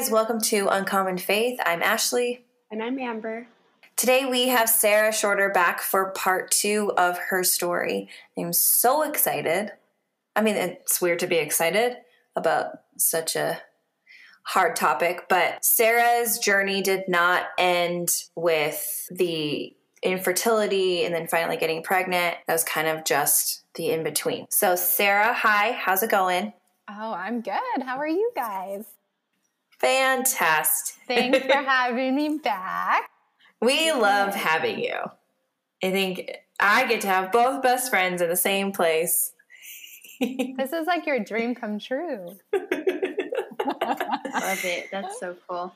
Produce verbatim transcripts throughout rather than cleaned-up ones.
guys, welcome to Uncommon Faith. I'm Ashley. And I'm Amber. Today we have Sarah Shorter back for part two of her story. I'm so excited. I mean, it's weird to be excited about such a hard topic, but Sarah's journey did not end with the infertility and then finally getting pregnant. That was kind of just the in-between. So Sarah, hi, how's it going? Oh, I'm good. How are you guys? Fantastic. Thanks for having me back. We love having you. I think I get to have both best friends in the same place. This is like your dream come true. Love it. That's so cool.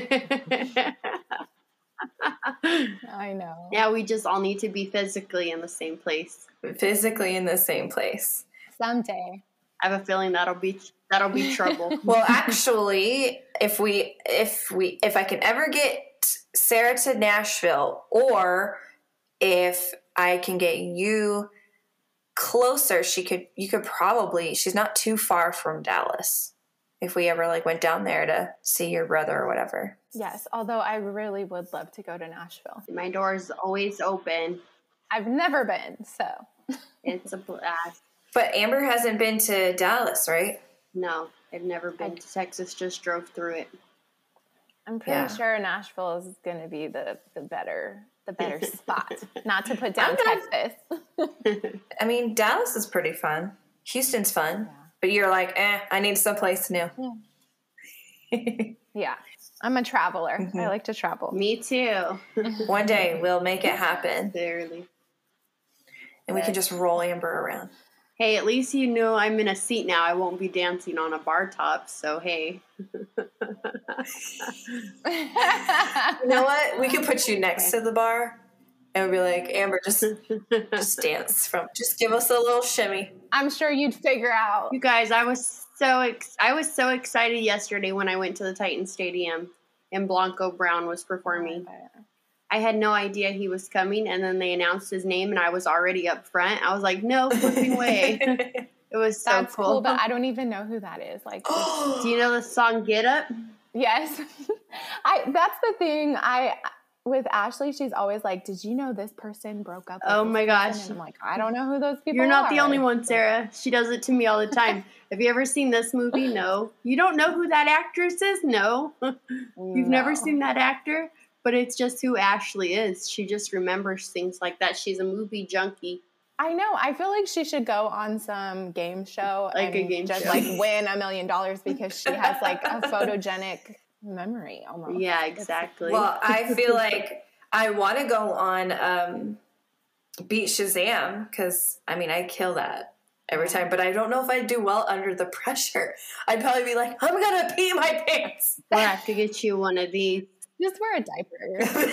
I know. Yeah, we just all need to be physically in the same place. Physically in the same place. Someday. I have a feeling that'll be that'll be trouble. Well, actually, if we if we if I can ever get Sarah to Nashville, or if I can get you closer, she could you could probably she's not too far from Dallas. If we ever like went down there to see your brother or whatever. Yes, although I really would love to go to Nashville. My door is always open. I've never been, so. It's a blast. But Amber hasn't been to Dallas, right? No, I've never been to Texas, just drove through it. I'm pretty Yeah. sure Nashville is going to be the, the better the better spot. Not to put down I'm Texas. I mean, Dallas is pretty fun. Houston's fun. Yeah. But you're like, eh, I need someplace new. Yeah. I'm a traveler. Mm-hmm. I like to travel. Me too. One day we'll make it happen. Literally. And we can just roll Amber around. Hey, at least you know I'm in a seat now. I won't be dancing on a bar top, so hey. You know what? We could put you next to the bar and we'll be like, Amber, just just dance from, just give us a little shimmy. I'm sure you'd figure out. You guys, I was so ex- I was so excited yesterday when I went to the Titan Stadium and Blanco Brown was performing. I had no idea he was coming, and then they announced his name, and I was already up front. I was like, no flipping way. It was so That's cool. cool, but I don't even know who that is. Like, Do you know the song Get Up? yes. I that's the thing. I with Ashley, she's always like, did you know this person broke up with Oh this my person? gosh. And I'm like, I don't know who those people are. You're not the only one, Sarah. She does it to me all the time. Have you ever seen this movie? No. You don't know who that actress is? No. You've never No. seen that actor? But it's just who Ashley is. She just remembers things like that. She's a movie junkie. I know. I feel like she should go on some game show Like a and game just show. like win a million dollars because she has like a photogenic memory almost. Yeah, It's- exactly. Well, I feel like I want to go on um, Beat Shazam because, I mean, I kill that every time. But I don't know if I'd do well under the pressure. I'd probably be like, I'm going to pee my pants. We'll have to get you one of these. Just wear a diaper.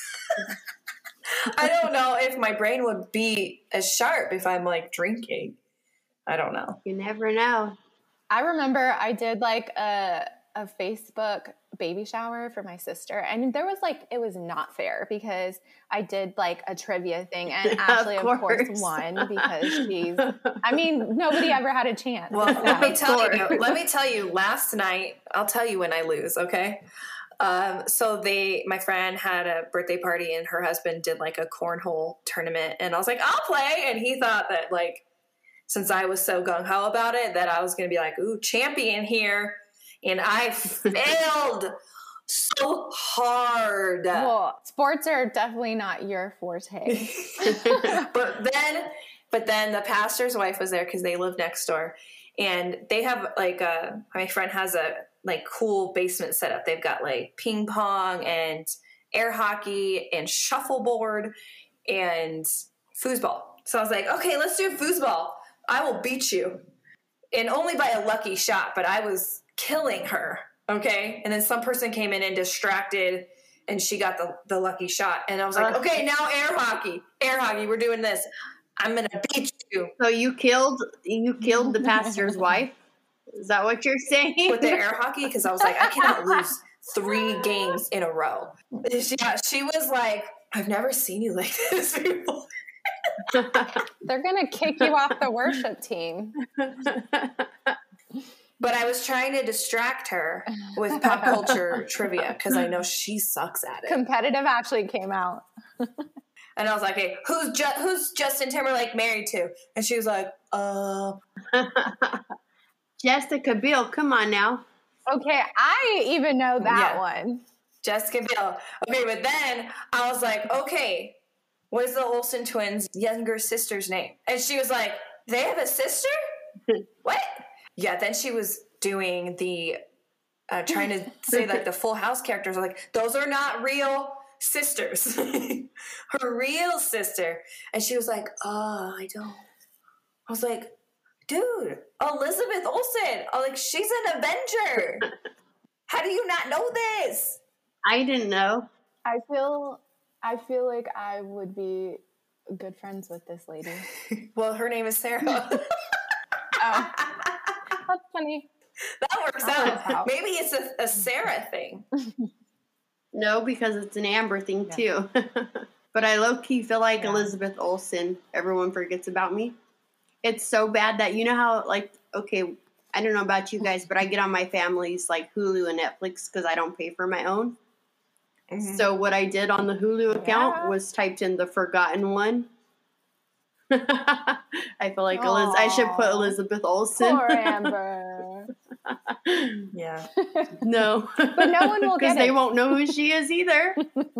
I don't know if my brain would be as sharp if I'm like drinking. I don't know. You never know. I remember I did like a a Facebook baby shower for my sister, and there was like it was not fair because I did like a trivia thing, and Ashley of course. course. won because she's. I mean, nobody ever had a chance. Well, let me Of tell course. you. Let me tell you. Last night, I'll tell you when I lose. Okay. Um, so they, my friend had a birthday party, and her husband did like a cornhole tournament, and I was like, I'll play, and he thought that like, since I was so gung ho about it, that I was going to be like, ooh, champion here, and I failed so hard. Well, sports are definitely not your forte. but then, but then the pastor's wife was there because they live next door, and they have like a. My friend has a like cool basement setup. They've got like ping pong and air hockey and shuffleboard and foosball. So I was like, okay, let's do foosball. I will beat you, and only by a lucky shot. But I was killing her. Okay, and then some person came in and distracted. And she got the, the lucky shot. And I was like, okay, now air hockey. Air hockey, we're doing this. I'm going to beat you. So you killed you killed the pastor's wife? Is that what you're saying? With the air hockey? Because I was like, I cannot lose three games in a row. She, yeah, she was like, I've never seen you like this before. They're gonna kick you off the worship team. But I was trying to distract her with pop culture trivia because I know she sucks at it. Competitive actually came out. And I was like, hey, who's Ju- who's Justin Timberlake married to? And she was like, uh. Jessica Biel, come on now. Okay, I even know that Yeah. one. Jessica Biel. Okay, but then I was like, okay, what is the Olsen twins' younger sister's name? And she was like, they have a sister? What? Yeah, then she was doing the, uh, trying to say like the Full House characters are like, those are not real sisters. Her real sister. And she was like, oh, I don't. I was like, dude, Elizabeth Olsen. I was like, she's an Avenger. How do you not know this? I didn't know. I feel I feel like I would be good friends with this lady. Well, her name is Sarah. Oh. That's funny. That works That out. works out. Maybe it's a, a Sarah thing. No, because it's an Amber thing too. But I low-key feel like Yeah. Elizabeth Olsen, everyone forgets about me. It's so bad that, you know how, like, okay, I don't know about you guys, but I get on my family's, like, Hulu and Netflix because I don't pay for my own. Mm-hmm. So what I did on the Hulu account Yeah. was typed in the forgotten one. I feel like Eliz- I should put Aw. Elizabeth Olsen. Poor Amber. Yeah. No. But no one will Because get they it. won't know who she is either.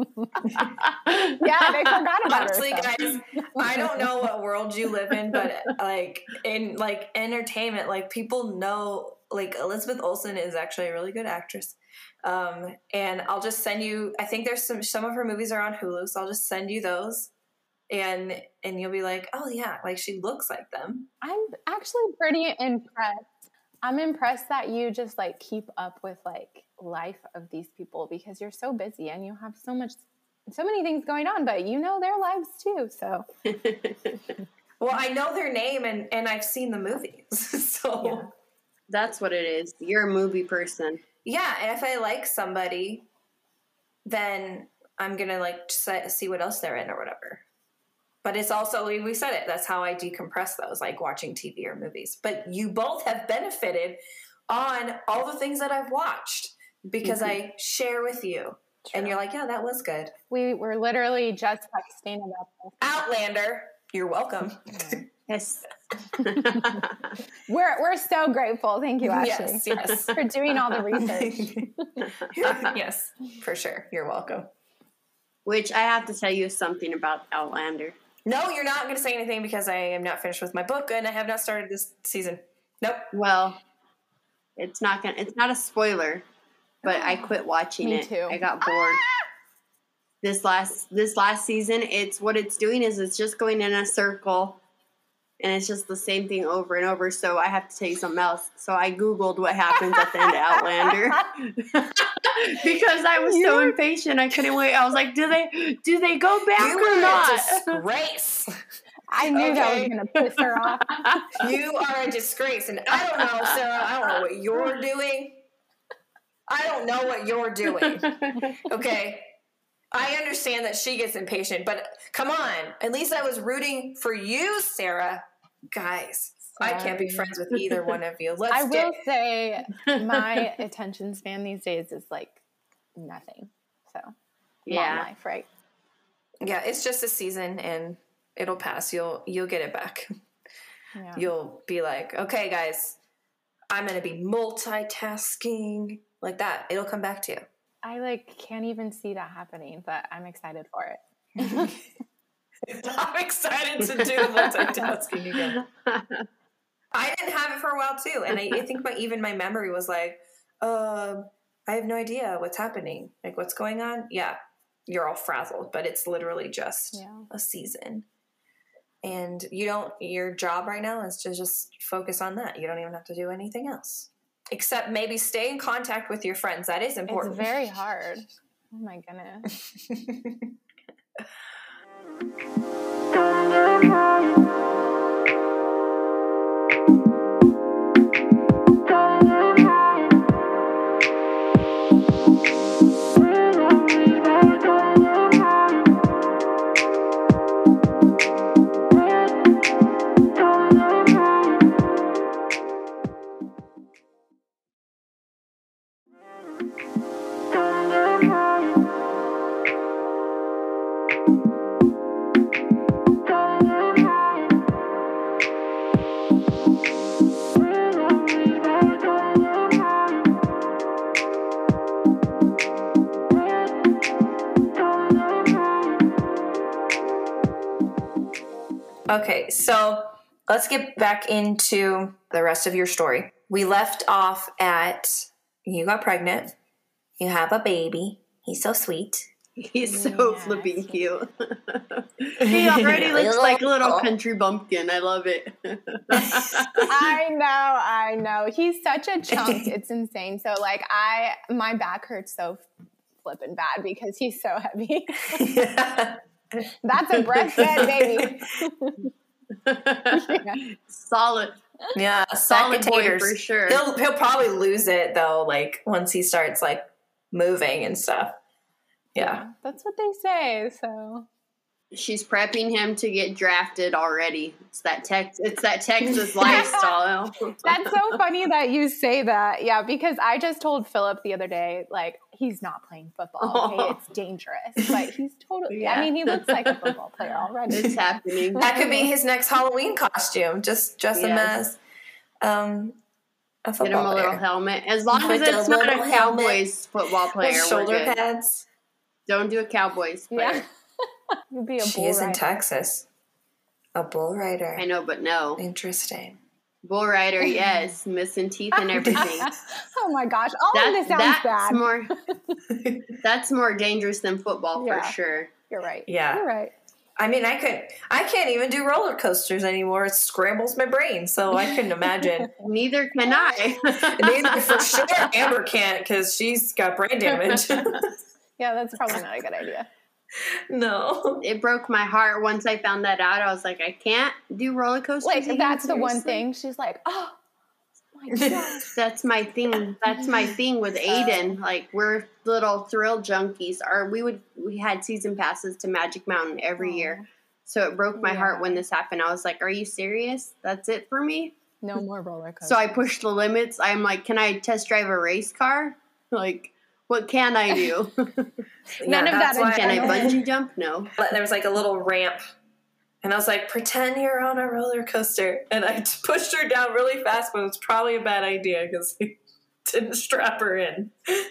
Yeah, they forgot about Honestly, her. so. guys, I don't know what world you live in, but like in like entertainment, like people know like Elizabeth Olsen is actually a really good actress. Um, and I'll just send you. I think there's some some of her movies are on Hulu, so I'll just send you those, and and you'll be like, oh yeah, like she looks like them. I'm actually pretty impressed. I'm impressed that you just like keep up with like life of these people because you're so busy and you have so much, so many things going on, but you know their lives too. So Well, I know their name and and I've seen the movies, so. Yeah. That's what it is. You're a movie person. Yeah, and if I like somebody, then I'm gonna like se- see what else they're in or whatever. But it's also we, we said it. That's how I decompress those, like watching T V or movies. But you both have benefited on all the things that I've watched because Mhm. I share with you, and you're like, yeah, that was good. we were literally just texting about this. Outlander, you're welcome. Yes. We're we're so grateful. Thank you, Ashley, Yes, yes. for doing all the research. Yes, for sure. You're welcome. Which I have to tell you something about Outlander. No, you're not going to say anything because I am not finished with my book and I have not started this season. Nope. Well, it's not gonna. It's not a spoiler, but I quit watching Me it. too. I got bored. This last this last season, it's what it's doing is it's just going in a circle, and it's just the same thing over and over. So I have to tell you something else. So I googled what happens at the end of Outlander because I was so impatient. I couldn't wait. I was like, do they do they go back You or are not? a disgrace. I knew that was Okay. going to piss her off. You are a disgrace. And I don't know, Sarah, I don't know what you're doing. I don't know what you're doing. Okay. I understand that she gets impatient, but come on. At least I was rooting for you, Sarah. Guys, I can't be Sorry. friends with either one of you. Let's I get will say my attention span these days is like nothing. So Yeah. mom life, right? Yeah, it's just a season and it'll pass. You'll you'll get it back. Yeah. You'll be like, okay, guys, I'm gonna be multitasking like that. It'll come back to you. I like can't even see that happening, but I'm excited for it. I'm excited to do the multitasking again. I didn't have it for a while too, and I, I think my even my memory was like, um, I have no idea what's happening. Like, what's going on? Yeah, you're all frazzled, but it's literally just Yeah. a season. And you don't, your job right now is to just focus on that. You don't even have to do anything else. Except maybe stay in contact with your friends. That is important. It's very hard. Oh my goodness. Okay, so let's get back into the rest of your story. We left off at you got pregnant. You have a baby. He's so sweet. He's so yeah, flipping cute. He already looks like a little country bumpkin. I love it. I know, I know. He's such a chunk. It's insane. So, like, I my back hurts so flipping bad because he's so heavy. Yeah. That's a breastfed baby. Yeah. Solid. Yeah, solid boy for sure. He'll he'll probably lose it though, like once he starts like moving and stuff. Yeah. yeah, that's what they say. So she's prepping him to get drafted already. It's that Tex. It's that Texas lifestyle. That's so funny that you say that. Yeah, because I just told Philip the other day, like, he's not playing football. Okay, it's dangerous. But he's totally. Yeah. I mean, he looks like a football player already. It's happening. That could be his next Halloween costume. Just dress him as um, a football player. Get him a player. little helmet. As long as it's not a Cowboys football player. With shoulder pads. Don't do a Cowboys player. Yeah. You'd be a she bull is rider. in Texas. A bull rider. I know, but no. Interesting. Bull rider, yes. Missing teeth and everything. Oh my gosh. All that, of this sounds that's bad. More, that's more dangerous than football yeah. for sure. You're right. Yeah. You're right. I mean, I could. I can't even do roller coasters anymore. It scrambles my brain, so I couldn't imagine. Neither can I. Neither for sure. Amber can't because she's got brain damage. Yeah, that's probably not a good idea. No. It broke my heart once I found that out. I was like, I can't do roller coasters. Like, again, that's the seriously? one thing. She's like, oh, my God. That's my thing. That's my thing with Aiden. Like, we're little thrill junkies. Or we would, we had season passes to Magic Mountain every oh. year. So it broke my yeah. heart when this happened. I was like, are you serious? That's it for me? No more roller coasters. So I pushed the limits. I'm like, can I test drive a race car? Like, what can I do? None yeah, of that. Can I bungee jump? No. There was like a little ramp. And I was like, pretend you're on a roller coaster. And I pushed her down really fast, but it was probably a bad idea because I didn't strap her in.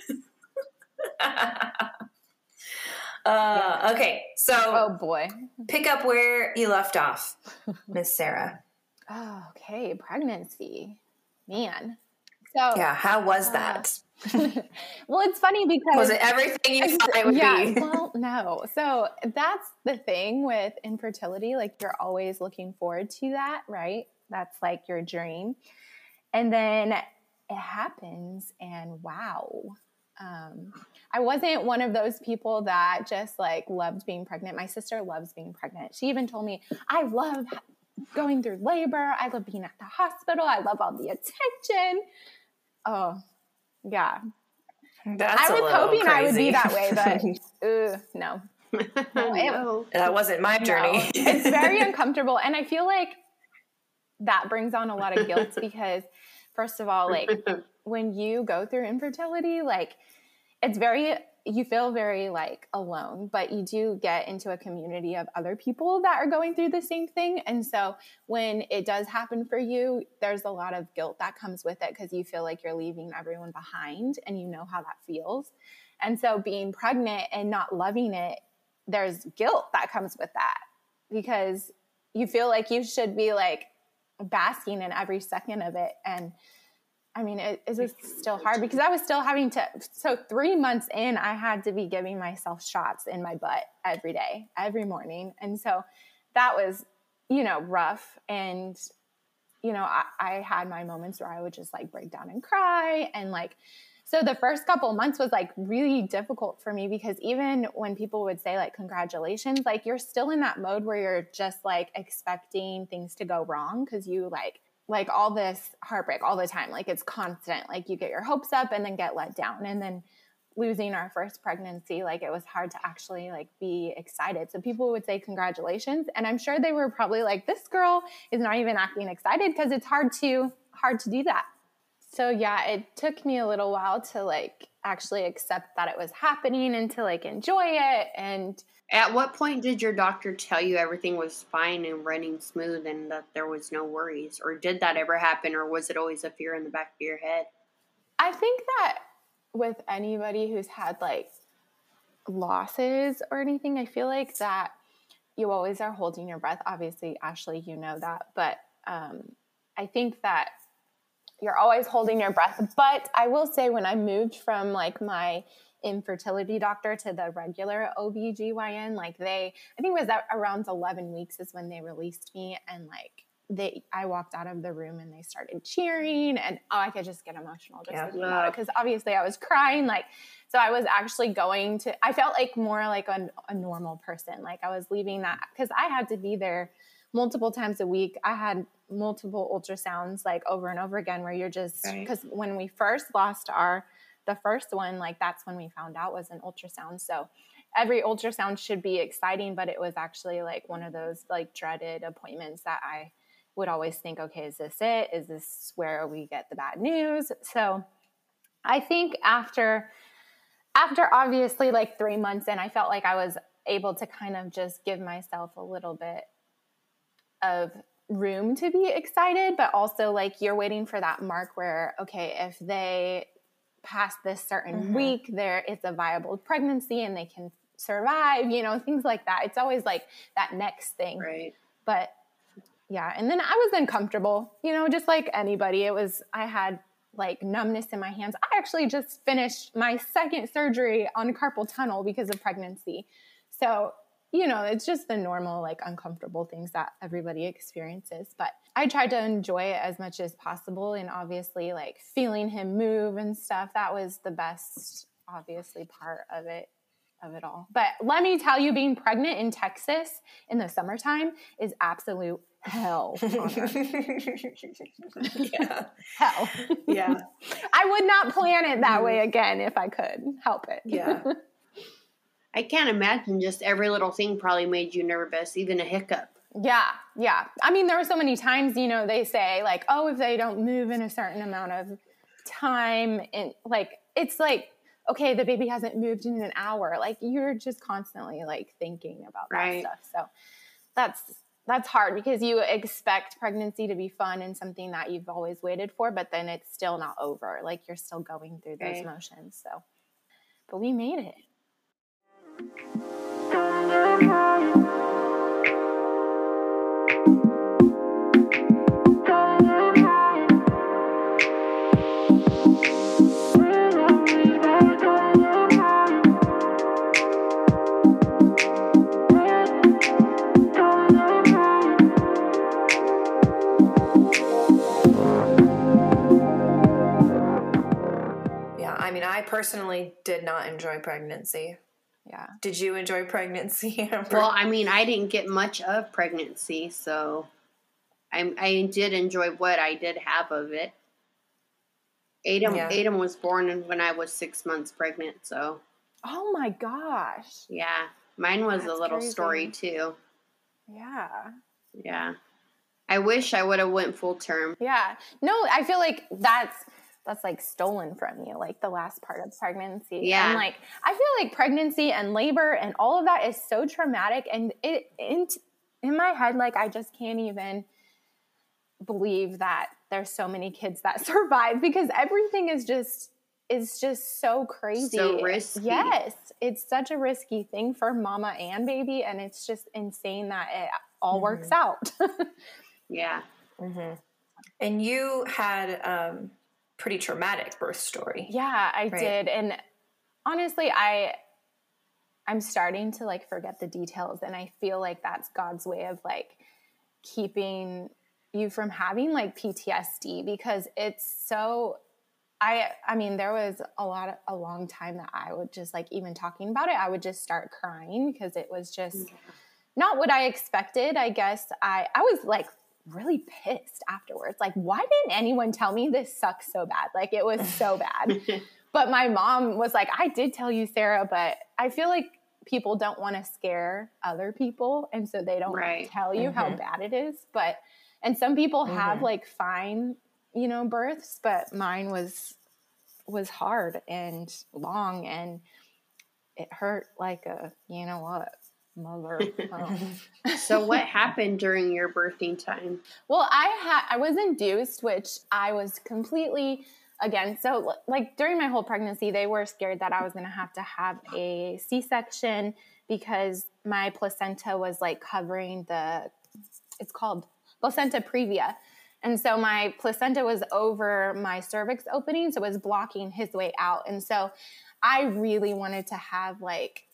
uh, okay, so. Oh, boy. Pick up where you left off, Miss Sarah. Oh, okay. Pregnancy. Man. So. Yeah, how was uh, that? Well, it's funny because was it everything you thought it would yeah, be? Well, no. So that's the thing with infertility. Like, you're always looking forward to that, right? That's like your dream. And then it happens and wow. Um, I wasn't one of those people that just like loved being pregnant. My sister loves being pregnant. She even told me, I love going through labor. I love being at the hospital. I love all the attention. Oh, yeah. That's I was hoping crazy. I would be that way, but uh, no. no. That wasn't my journey. No. It's very uncomfortable. And I feel like that brings on a lot of guilt because, first of all, like when you go through infertility, like it's very, you feel very like alone, but you do get into a community of other people that are going through the same thing. And so when it does happen for you, there's a lot of guilt that comes with it because you feel like you're leaving everyone behind and you know how that feels. And so being pregnant and not loving it, there's guilt that comes with that because you feel like you should be like basking in every second of it. And I mean, it, it was still hard because I was still having to, so three months in, I had to be giving myself shots in my butt every day, every morning. And so that was, you know, rough. And, you know, I, I had my moments where I would just like break down and cry. And like, so the first couple of months was like really difficult for me because even when people would say like, congratulations, like you're still in that mode where you're just like expecting things to go wrong because you like, like all this heartbreak all the time. Like it's constant, like you get your hopes up and then get let down. And then losing our first pregnancy, like it was hard to actually like be excited. So people would say congratulations. And I'm sure they were probably like, this girl is not even acting excited because it's hard to, hard to do that. So yeah, it took me a little while to like actually accept that it was happening and to like enjoy it. And at what point did your doctor tell you everything was fine and running smooth and that there was no worries? Or did that ever happen? Or was it always a fear in the back of your head? I think that with anybody who's had like losses or anything, I feel like that you always are holding your breath. Obviously, Ashley, you know that. But um, I think that you're always holding your breath. But I will say when I moved from like my infertility doctor to the regular O B G Y N, like they, I think it was at around eleven weeks is when they released me. And like they, I walked out of the room and they started cheering and oh, I could just get emotional just Yeah. thinking about it. Cause obviously I was crying. Like, so I was actually going to, I felt like more like a, a normal person. Like I was leaving that cause I had to be there multiple times a week. I had multiple ultrasounds like over and over again where you're just, Right. cause when we first lost our, the first one, like that's when we found out was an ultrasound. So every ultrasound should be exciting, but it was actually like one of those like dreaded appointments that I would always think, okay, is this it? Is this where we get the bad news? So I think after, after obviously like three months in, I felt like I was able to kind of just give myself a little bit of room to be excited, but also like you're waiting for that mark where, okay, if they past this certain mm-hmm. week, there it's a viable pregnancy and they can survive, you know, things like that. It's always like that next thing. Right. But yeah. And then I was uncomfortable, you know, just like anybody. It was, I had like numbness in my hands. I actually just finished my second surgery on carpal tunnel because of pregnancy. So, you know, it's just the normal, like uncomfortable things that everybody experiences. But I tried to enjoy it as much as possible. And obviously like feeling him move and stuff, that was the best, obviously, part of it, of it all. But let me tell you, being pregnant in Texas in the summertime is absolute hell on earth. Yeah. Hell. Yeah. I would not plan it that way again if I could help it. Yeah. I can't imagine just every little thing probably made you nervous, even a hiccup. Yeah, yeah. I mean, there were so many times, you know, they say like, oh, if they don't move in a certain amount of time, and like, it's like, okay, the baby hasn't moved in an hour. Like you're just constantly like thinking about that right. stuff. So that's, that's hard because you expect pregnancy to be fun and something that you've always waited for, but then it's still not over. Like you're still going through those right. motions. So, but we made it. Yeah, I mean, I personally did not enjoy pregnancy. Yeah. Did you enjoy pregnancy, Amber? Well, I mean, I didn't get much of pregnancy, so I, I did enjoy what I did have of it. Adam, Yeah. Adam was born when I was six months pregnant, so. Oh my gosh. Yeah. Mine was That's a little crazy. story, too. Yeah. Yeah. I wish I would have went full term. Yeah. No, I feel like that's that's like stolen from you, like the last part of pregnancy. Yeah. And like I feel like pregnancy and labor and all of that is so traumatic, and it in, in my head, like I just can't even believe that there's so many kids that survive, because everything is just is just so crazy. So risky. Yes. It's such a risky thing for mama and baby, and it's just insane that it all Mm-hmm. works out. Yeah. Mm-hmm. And you had um pretty traumatic birth story. Yeah, I Right. did. And honestly, I I'm starting to like forget the details, and I feel like that's God's way of like keeping you from having like P T S D, because it's so I I mean, there was a lot of, a long time that I would just like, even talking about it, I would just start crying because it was just Yeah. not what I expected. I guess I I was like really pissed afterwards. Like, why didn't anyone tell me this sucks so bad? Like, it was so bad. But my mom was like, I did tell you, Sarah, but I feel like people don't want to scare other people, and so they don't Right. tell you Mhm. how bad it is. But and some people have Mhm. like fine, you know, births, but mine was was hard and long, and it hurt like a, you know what, mother. Um, So what happened during your birthing time? well, I had, I was induced, which I was completely against. So like during my whole pregnancy, they were scared that I was going to have to have a C-section because my placenta was like covering the, it's called placenta previa. And so my placenta was over my cervix opening, so it was blocking his way out. And so I really wanted to have like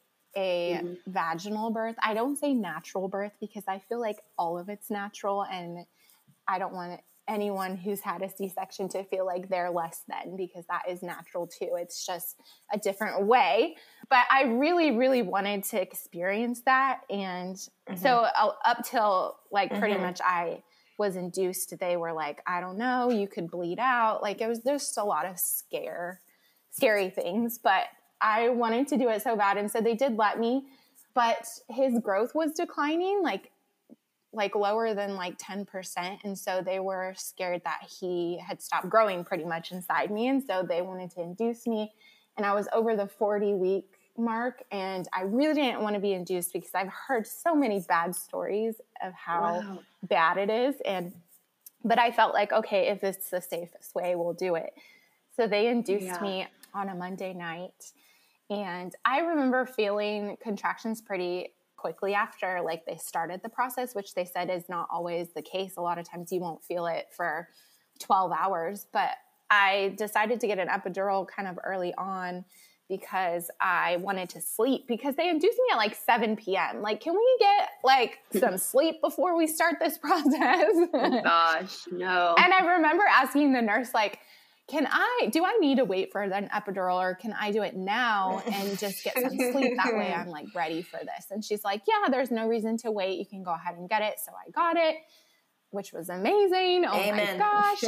a mm-hmm. vaginal birth. I don't say natural birth because I feel like all of it's natural, and I don't want anyone who's had a C-section to feel like they're less than, because that is natural too. It's just a different way. But I really, really wanted to experience that. And mm-hmm. so uh, up till like pretty mm-hmm. much I was induced, they were like, I don't know, you could bleed out. Like it was, there's just a lot of scare, scary things, but I wanted to do it so bad. And so they did let me, but his growth was declining, like, like lower than like ten percent. And so they were scared that he had stopped growing pretty much inside me. And so they wanted to induce me, and I was over the forty week mark, and I really didn't want to be induced because I've heard so many bad stories of how wow. bad it is. And, but I felt like, okay, if it's the safest way, we'll do it. So they induced yeah. me on a Monday night, and I remember feeling contractions pretty quickly after, like they started the process, which they said is not always the case. A lot of times you won't feel it for twelve hours, but I decided to get an epidural kind of early on because I wanted to sleep, because they induced me at like seven p.m. Like, can we get like some sleep before we start this process? Oh gosh, no. And I remember asking the nurse, like, can I, do I need to wait for an epidural, or can I do it now and just get some sleep? That way I'm like ready for this. And she's like, yeah, there's no reason to wait. You can go ahead and get it. So I got it, which was amazing. Oh Amen. my gosh.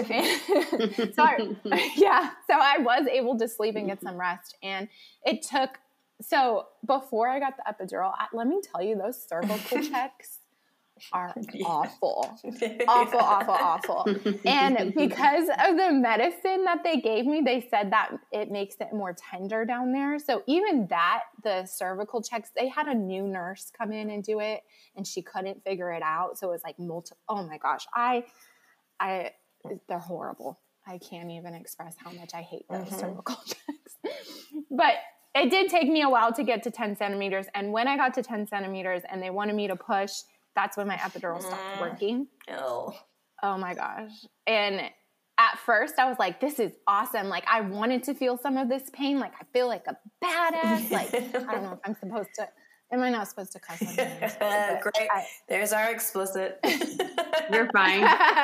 so I, yeah. So I was able to sleep and get some rest. And it took, so before I got the epidural, I, let me tell you, those cervical checks are yeah. awful, awful, awful, awful. And because of the medicine that they gave me, they said that it makes it more tender down there. So even that, the cervical checks, they had a new nurse come in and do it, and she couldn't figure it out. So it was like multiple, oh my gosh, I, I, they're horrible. I can't even express how much I hate those mm-hmm. cervical checks. But it did take me a while to get to ten centimeters. And when I got to ten centimeters and they wanted me to push, that's when my epidural stopped working. Oh. Oh my gosh. And at first I was like, this is awesome. Like I wanted to feel some of this pain. Like I feel like a badass. Like, I don't know if I'm supposed to, am I not supposed to cuss on this? Great. I, There's our explicit. You're fine.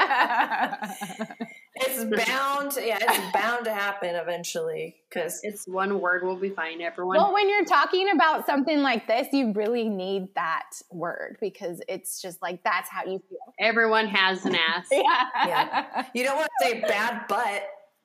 It's bound, yeah, it's bound to happen eventually, because it's one word. We'll be fine, everyone. Well, when you're talking about something like this, you really need that word, because it's just like, that's how you feel. Everyone has an ass. yeah. yeah. You don't want to say bad butt.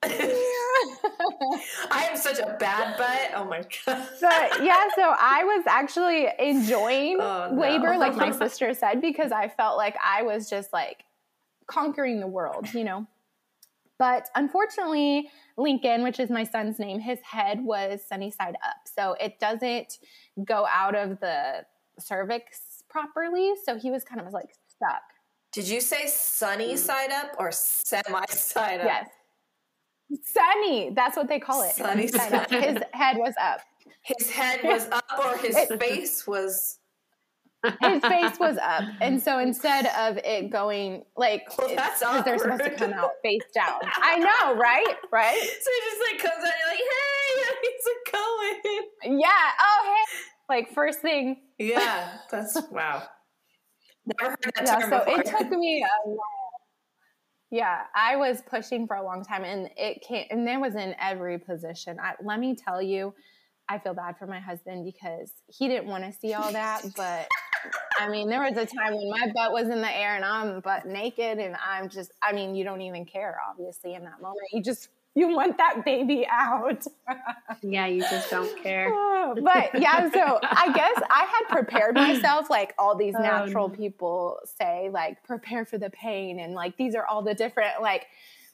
I am such a bad butt. Oh my God. But yeah, so I was actually enjoying oh, no. labor, like my sister said, because I felt like I was just like conquering the world, you know? But unfortunately, Lincoln, which is my son's name, his head was sunny side up. So it doesn't go out of the cervix properly. So he was kind of like stuck. Did you say sunny side up or semi side up? Yes. Sunny. That's what they call it. Sunny side up. His head was up. His head was up, or his it, face was... His face was up. And so instead of it going like, well, that's awkward. They're supposed to come out face down. I know, right? Right? So it just like comes out, you're like, hey, how's it going? Yeah. Oh, hey. Like first thing. Yeah. That's, wow. Never heard that yeah, term so before. It took me a while. Yeah, I was pushing for a long time, and it came, and there was in every position. I, let me tell you, I feel bad for my husband because he didn't want to see all that, but I mean, there was a time when my butt was in the air and I'm butt naked, and I'm just, I mean, you don't even care, obviously, in that moment. You just, you want that baby out. Yeah, you just don't care. But yeah, so I guess I had prepared myself, like all these natural um, people say, like, prepare for the pain, and like, these are all the different, like,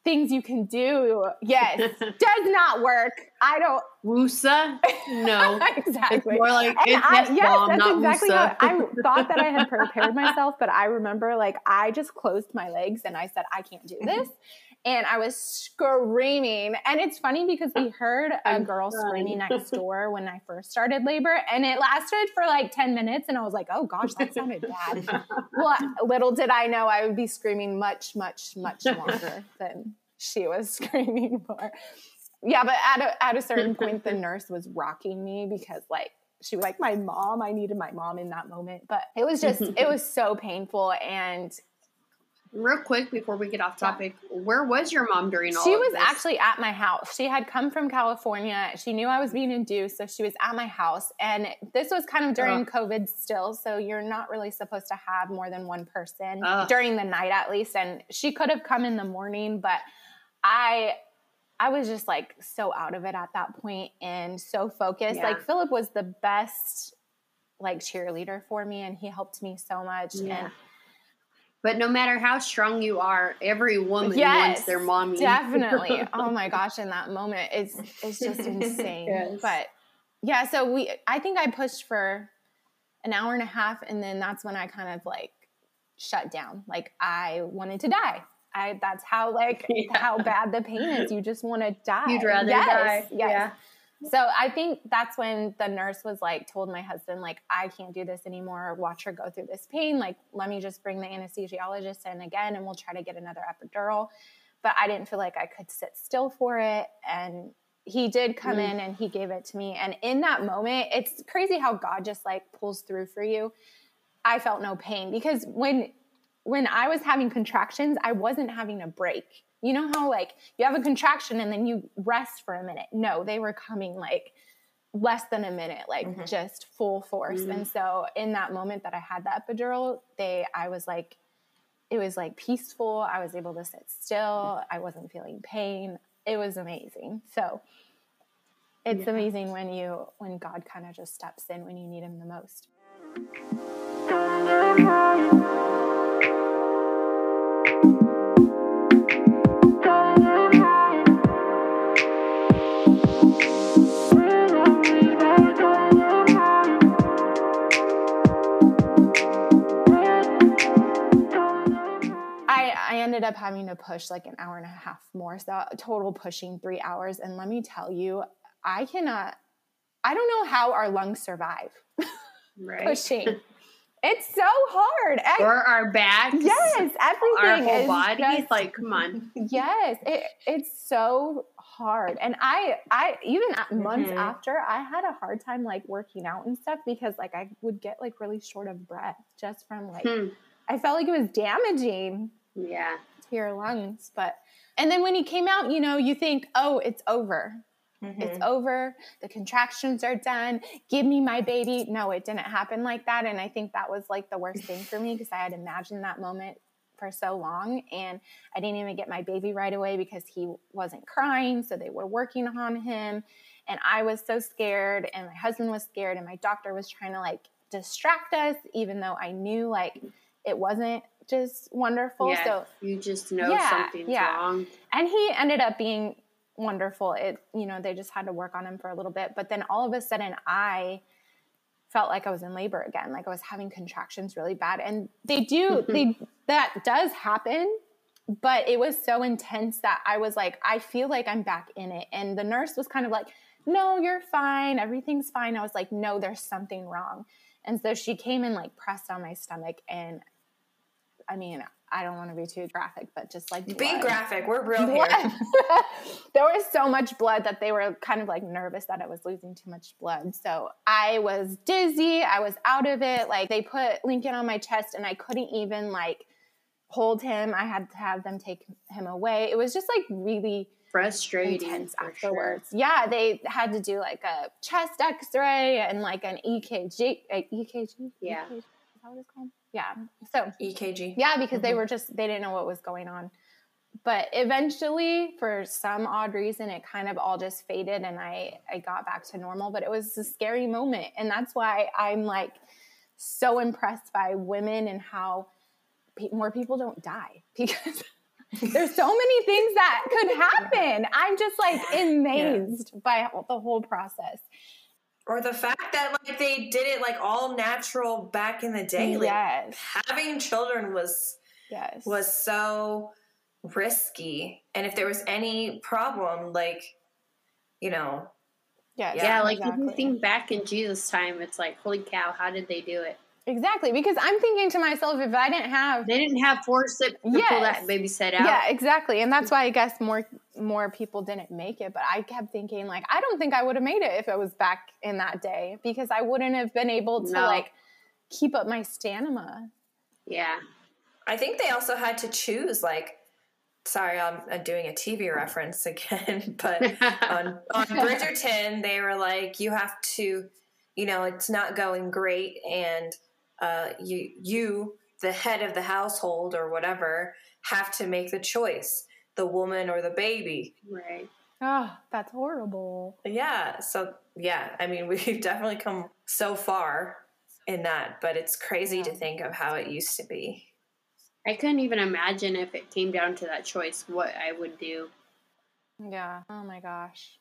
things you can do. Yes. Does not work. I don't. Wusa? No. Exactly. It's more like, And it's I, F yes, bomb, that's not exactly Wusa. how I thought that I had prepared myself, but I remember like I just closed my legs and I said, I can't do this. And I was screaming. And it's funny because we heard a I'm girl done. screaming next door when I first started labor, and it lasted for like ten minutes. And I was like, oh gosh, that sounded bad. Well, little did I know I would be screaming much, much, much longer than she was screaming for. Yeah, but at a, at a certain point, the nurse was rocking me because like, she was like my mom. I needed my mom in that moment. But it was just, it was so painful. And Real quick before we get off topic, where was your mom during all she of was this? actually at my house. She had come from California. She knew I was being induced, so she was at my house. And this was kind of during Ugh. COVID still, so you're not really supposed to have more than one person Ugh. during the night at least. And she could have come in the morning, but I I was just like so out of it at that point and so focused. Yeah. Like Philip was the best like cheerleader for me, and he helped me so much. Yeah. And But no matter how strong you are, every woman yes, wants their mommy. Definitely. Oh my gosh, in that moment, it's it's just insane. Yes. But yeah, so we I think I pushed for an hour and a half, and then that's when I kind of like shut down. Like I wanted to die. I that's how like Yeah. how bad the pain is. You just want to die. You'd rather yes, die. Yes. Yeah. So I think that's when the nurse was like, told my husband, like, I can't do this anymore. Watch her go through this pain. Like, let me just bring the anesthesiologist in again and we'll try to get another epidural. But I didn't feel like I could sit still for it. And he did come Mm. in and he gave it to me. And in that moment, it's crazy how God just like pulls through for you. I felt no pain because when, when I was having contractions, I wasn't having a break. You know how like you have a contraction and then you rest for a minute? No, they were coming like less than a minute, like Mm-hmm. just full force. Mhm. And so in that moment that I had the epidural, they, I was like, it was like peaceful. I was able to sit still. I wasn't feeling pain. It was amazing. So it's Yeah. amazing when you, when God kind of just steps in when you need him the most. I, I ended up having to push like an hour and a half more. So total pushing three hours. And let me tell you, I cannot, I don't know how our lungs survive Right. pushing. It's so hard. I- Or our backs. yes, Our everything whole is body. just- Like, come on. yes, it, it's so hard. And I, I even at months Mhm. after, I had a hard time like working out and stuff because like I would get like really short of breath just from like, Hmm. I felt like it was damaging Yeah. to your lungs. But, and then when he came out, you know, you think, oh, it's over. Mhm. It's over. The contractions are done. Give me my baby. No, it didn't happen like that. And I think that was like the worst thing for me because I had imagined that moment for so long. And I didn't even get my baby right away because he wasn't crying. So they were working on him. And I was so scared. And my husband was scared. And my doctor was trying to like distract us, even though I knew like it wasn't just wonderful. Yeah. So, You just know Yeah, something's yeah. wrong. and he ended up being wonderful. It, you know, they just had to work on him for a little bit. But then all of a sudden I felt like I was in labor again. Like I was having contractions really bad. And they do, they, that does happen, but it was so intense that I was like, I feel like I'm back in it. And the nurse was kind of like, no, you're fine. Everything's fine. I was like, no, there's something wrong. And so she came and like pressed on my stomach. And I mean, I don't want to be too graphic, but just like Be blood. graphic. We're real Blood. here. There was so much blood that they were kind of like nervous that I was losing too much blood. So I was dizzy. I was out of it. Like they put Lincoln on my chest and I couldn't even like hold him. I had to have them take him away. It was just like really Frustrating. intense for afterwards. Yeah, they had to do like a chest x-ray and like an E K G. A E K G? Yeah. E K G? Is that what it's called? Yeah. So E K G. yeah, because they Mhm. were just, they didn't know what was going on. But eventually, for some odd reason, it kind of all just faded and I, I got back to normal. But it was a scary moment. And that's why I'm like so impressed by women and how pe- more people don't die. Because There's so many things that could happen. I'm just like amazed yeah. by the whole process. Or the fact that like they did it like all natural back in the day. Like yes. having children was yes. was so risky. And if there was any problem, like, you know. Yes, yeah, yeah, like exactly. If you think back in Jesus' time, it's like, holy cow, how did they do it? Exactly, because I'm thinking to myself, if I didn't have... They didn't have forceps to yes. pull that baby set out. Yeah, exactly. And that's why I guess more more people didn't make it. But I kept thinking, like, I don't think I would have made it if it was back in that day. Because I wouldn't have been able to, no. like, keep up my stamina. Yeah. I think they also had to choose, like... Sorry, I'm, I'm doing a T V reference again. But on, on Bridgerton, they were like, you have to... You know, it's not going great, and... Uh, you, you, the head of the household or whatever, have to make the choice, the woman or the baby. Right. Oh, that's horrible. Yeah. So, yeah, I mean, we've definitely come so far in that, but it's crazy yeah. to think of how it used to be. I couldn't even imagine if it came down to that choice, what I would do. Yeah. Oh my gosh.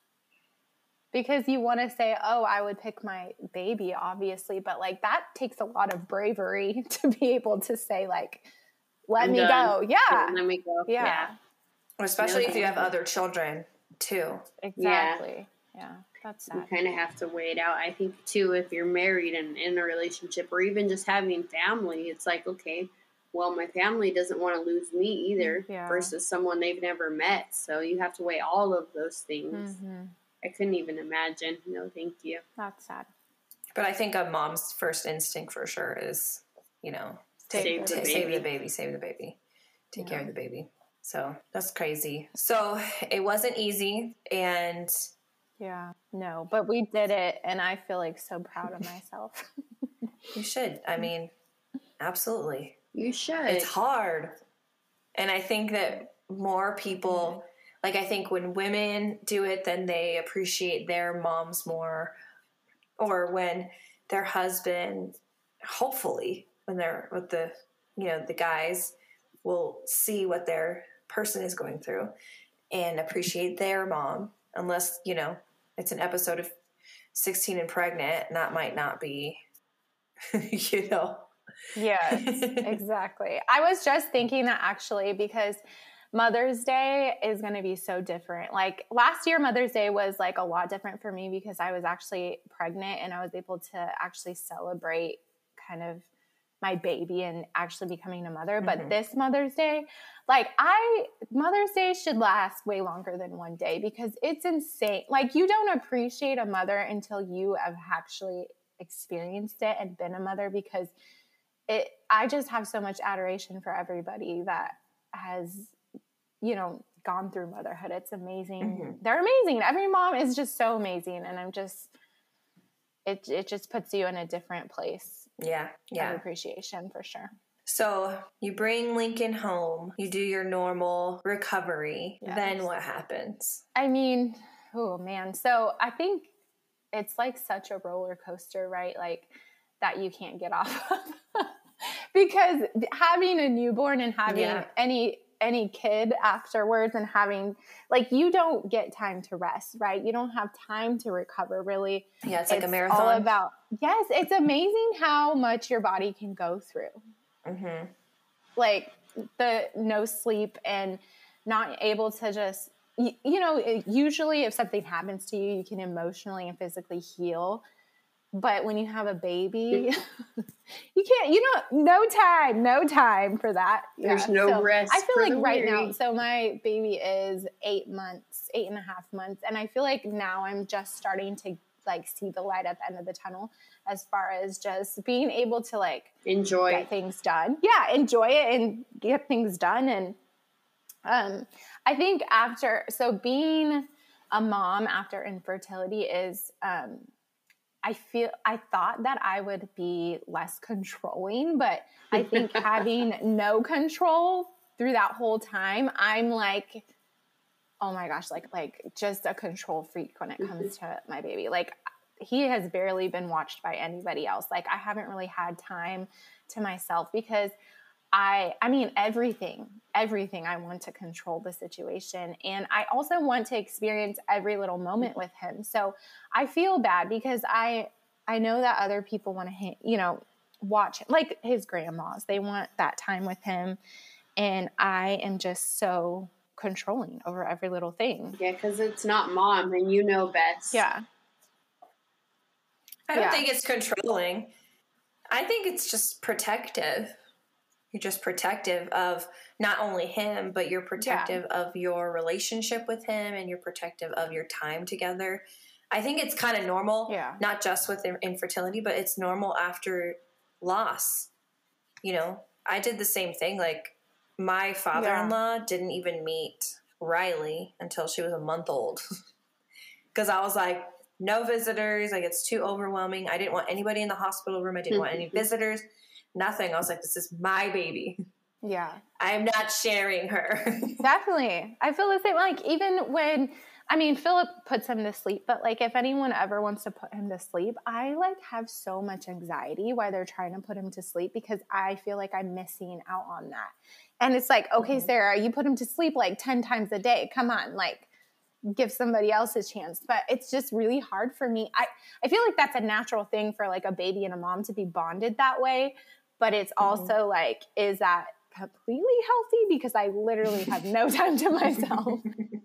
Because you want to say, oh, I would pick my baby, obviously. But, like, that takes a lot of bravery to be able to say, like, let I'm me done. go. Yeah. Let me go. Yeah. yeah. Especially no, if you have other children, too. Exactly. Yeah. yeah. That's sad. You kind of have to weigh it out. I think, too, if you're married and in a relationship or even just having family, it's like, okay, well, my family doesn't want to lose me either yeah. versus someone they've never met. So you have to weigh all of those things. Mm-hmm. I couldn't even imagine. No, thank you. That's sad. But I think a mom's first instinct for sure is, you know, save, take, the, t- baby. save the baby, save the baby, take yeah. care of the baby. So that's crazy. So it wasn't easy, and yeah, no, but we did it, and I feel like so proud of myself. You should. I mean, absolutely. You should. It's hard, and I think that more people. Mm-hmm. Like, I think when women do it, then they appreciate their moms more. Or when their husband, hopefully, when they're with the, you know, the guys, will see what their person is going through and appreciate their mom. Unless, you know, it's an episode of sixteen and Pregnant, and that might not be, you know. Yes, exactly. I was just thinking that actually because Mother's Day is going to be so different. Like last year, Mother's Day was like a lot different for me because I was actually pregnant and I was able to actually celebrate kind of my baby and actually becoming a mother. Mm-hmm. But this Mother's Day, like I, Mother's Day should last way longer than one day because it's insane. Like you don't appreciate a mother until you have actually experienced it and been a mother because it, I just have so much adoration for everybody that has, you know, gone through motherhood. It's amazing. Mm-hmm. They're amazing. Every mom is just so amazing. And I'm just, it it just puts you in a different place. Yeah. Yeah. Of appreciation for sure. So you bring Lincoln home, you do your normal recovery. Yes. Then what happens? I mean, oh man. So I think it's like such a roller coaster, right? Like that you can't get off of because having a newborn and having yeah. any any kid afterwards and having like you don't get time to rest, right? You don't have time to recover really. Yeah, it's like it's a marathon. All about yes, it's amazing how much your body can go through. Mm-hmm. Like the no sleep and not able to just you, you know, usually if something happens to you, you can emotionally and physically heal. But when you have a baby, you can't, you know, no time, no time for that. There's yeah. no so rest. I feel for like the right weary. now, so my baby is eight months, eight and a half months. And I feel like now I'm just starting to like see the light at the end of the tunnel as far as just being able to like enjoy get things done. Yeah. Enjoy it and get things done. And um, I think after, so being a mom after infertility is, um, I feel, I thought that I would be less controlling, but I think having no control through that whole time, I'm like, oh my gosh, like, like just a control freak when it comes mm-hmm. to my baby. Like he has barely been watched by anybody else. Like I haven't really had time to myself because I, I mean, everything, everything. I want to control the situation. And I also want to experience every little moment with him. So I feel bad because I, I know that other people want to, you know, watch him, like his grandmas, they want that time with him. And I am just so controlling over every little thing. Yeah, because it's not mom, and you know best. Yeah. I don't Yeah. think it's controlling. I think it's just protective. You're just protective of not only him, but you're protective yeah. of your relationship with him, and you're protective of your time together. I think it's kind of normal, yeah. not just with infertility, but it's normal after loss. You know, I did the same thing. Like, my father-in-law yeah. didn't even meet Riley until she was a month old. Because I was like, no visitors. Like, it's too overwhelming. I didn't want anybody in the hospital room. I didn't want any visitors. Nothing. I was like, this is my baby. Yeah. I'm not sharing her. Definitely. I feel the same. Like, even when, I mean, Philip puts him to sleep, but like, if anyone ever wants to put him to sleep, I like have so much anxiety while they're trying to put him to sleep because I feel like I'm missing out on that. And it's like, okay, mm-hmm. Sarah, you put him to sleep like ten times a day. Come on, like, give somebody else a chance. But it's just really hard for me. I, I feel like that's a natural thing for like a baby and a mom to be bonded that way. But it's also mm-hmm. like, is that completely healthy? Because I literally have no time to myself.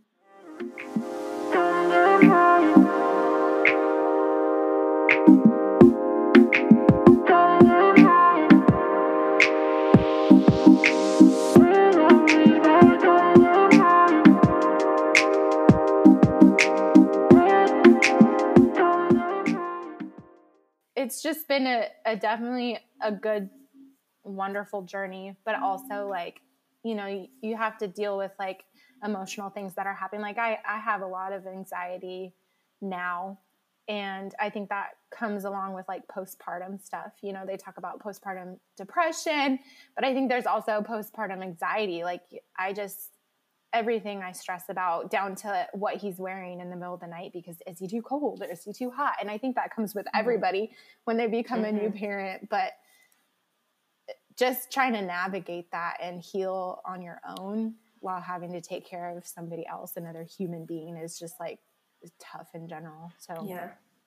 It's just been a, a definitely a good, wonderful journey, but also like, you know, you, you have to deal with like emotional things that are happening. Like I, I have a lot of anxiety now, and I think that comes along with like postpartum stuff. You know, they talk about postpartum depression, but I think there's also postpartum anxiety. Like I just, everything I stress about, down to what he's wearing in the middle of the night, because is he too cold or is he too hot? And I think that comes with everybody when they become mm-hmm. a new parent, but just trying to navigate that and heal on your own while having to take care of somebody else, another human being, is just like tough in general. So yeah,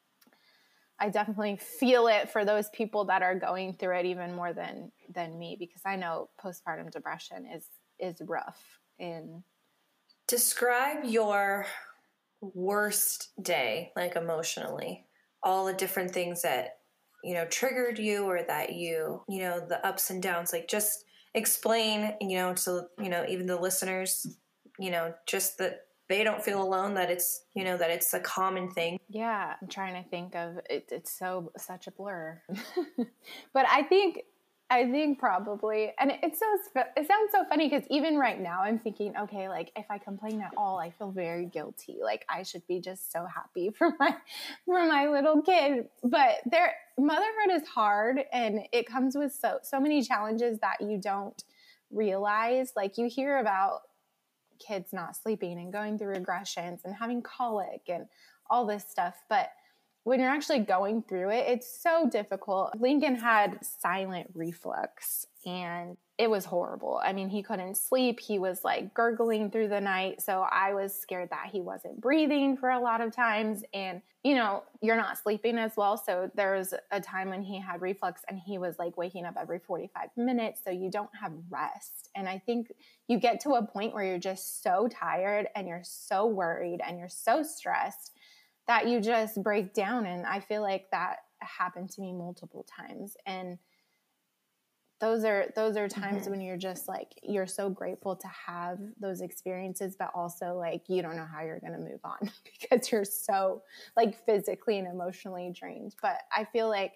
I definitely feel it for those people that are going through it even more than, than me, because I know postpartum depression is, is rough. And describe your worst day, like emotionally, all the different things that, you know, triggered you, or that you, you know, the ups and downs. Like, just explain, you know, to, you know, even the listeners, you know, just that they don't feel alone, that it's, you know, that it's a common thing. Yeah. I'm trying to think of it. It's so, such a blur, but I think, I think probably, and it's so, it sounds so funny because even right now I'm thinking, okay, like if I complain at all, I feel very guilty. Like I should be just so happy for my, for my little kid. But there, motherhood is hard, and it comes with so, so many challenges that you don't realize. Like you hear about kids not sleeping and going through regressions and having colic and all this stuff, but when you're actually going through it, it's so difficult. Lincoln had silent reflux, and it was horrible. I mean, he couldn't sleep. He was like gurgling through the night. So I was scared that he wasn't breathing for a lot of times. And, you know, you're not sleeping as well. So there was a time when he had reflux and he was like waking up every forty-five minutes. So you don't have rest. And I think you get to a point where you're just so tired and you're so worried and you're so stressed that you just break down. And I feel like that happened to me multiple times. And those are, those are times mm-hmm. when you're just like, you're so grateful to have those experiences, but also like, you don't know how you're going to move on because you're so like physically and emotionally drained. But I feel like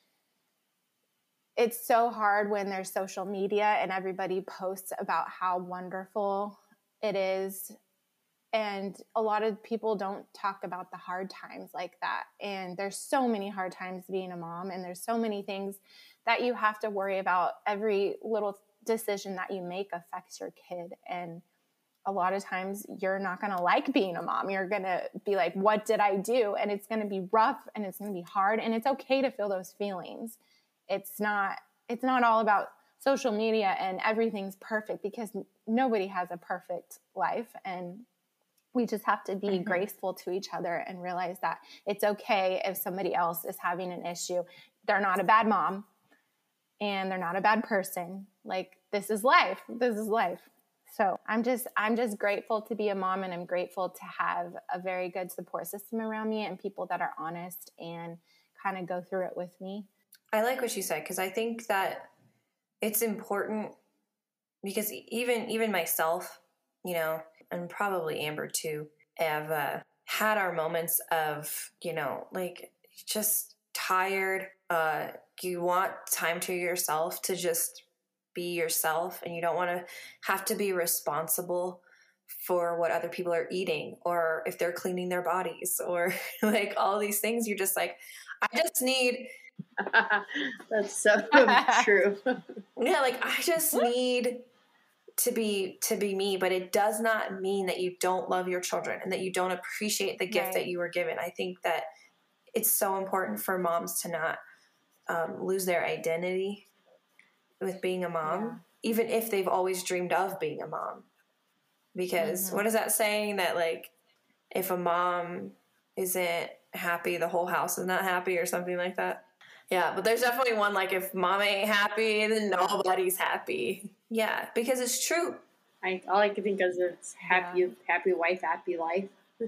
it's so hard when there's social media and everybody posts about how wonderful it is. And a lot of people don't talk about the hard times like that. And there's so many hard times being a mom, and there's so many things that you have to worry about. Every little decision that you make affects your kid. And a lot of times you're not going to like being a mom. You're going to be like, what did I do? And it's going to be rough and it's going to be hard. And it's okay to feel those feelings. It's not, it's not all about social media and everything's perfect, because nobody has a perfect life. And we just have to be mm-hmm. graceful to each other and realize that it's okay if somebody else is having an issue. They're not a bad mom and they're not a bad person. Like, this is life. This is life. So I'm just, I'm just grateful to be a mom, and I'm grateful to have a very good support system around me and people that are honest and kind of go through it with me. I like what you said, because I think that it's important, because even, even myself, you know, and probably Amber too, have uh, had our moments of, you know, like just tired. Uh, you want time to yourself to just be yourself, and you don't want to have to be responsible for what other people are eating, or if they're cleaning their bodies, or like all these things. You're just like, I just need. That's so true. Yeah, like I just need to be to be me, but it does not mean that you don't love your children and that you don't appreciate the gift right. that you were given. I think that it's so important for moms to not um, lose their identity with being a mom, yeah. even if they've always dreamed of being a mom. Because mm-hmm. what is that saying, that like if a mom isn't happy, the whole house is not happy, or something like that? Yeah, but there's definitely one, like, if mom ain't happy, then nobody's happy. Yeah, because it's true. I all I can think of is happy, yeah. happy wife, happy life.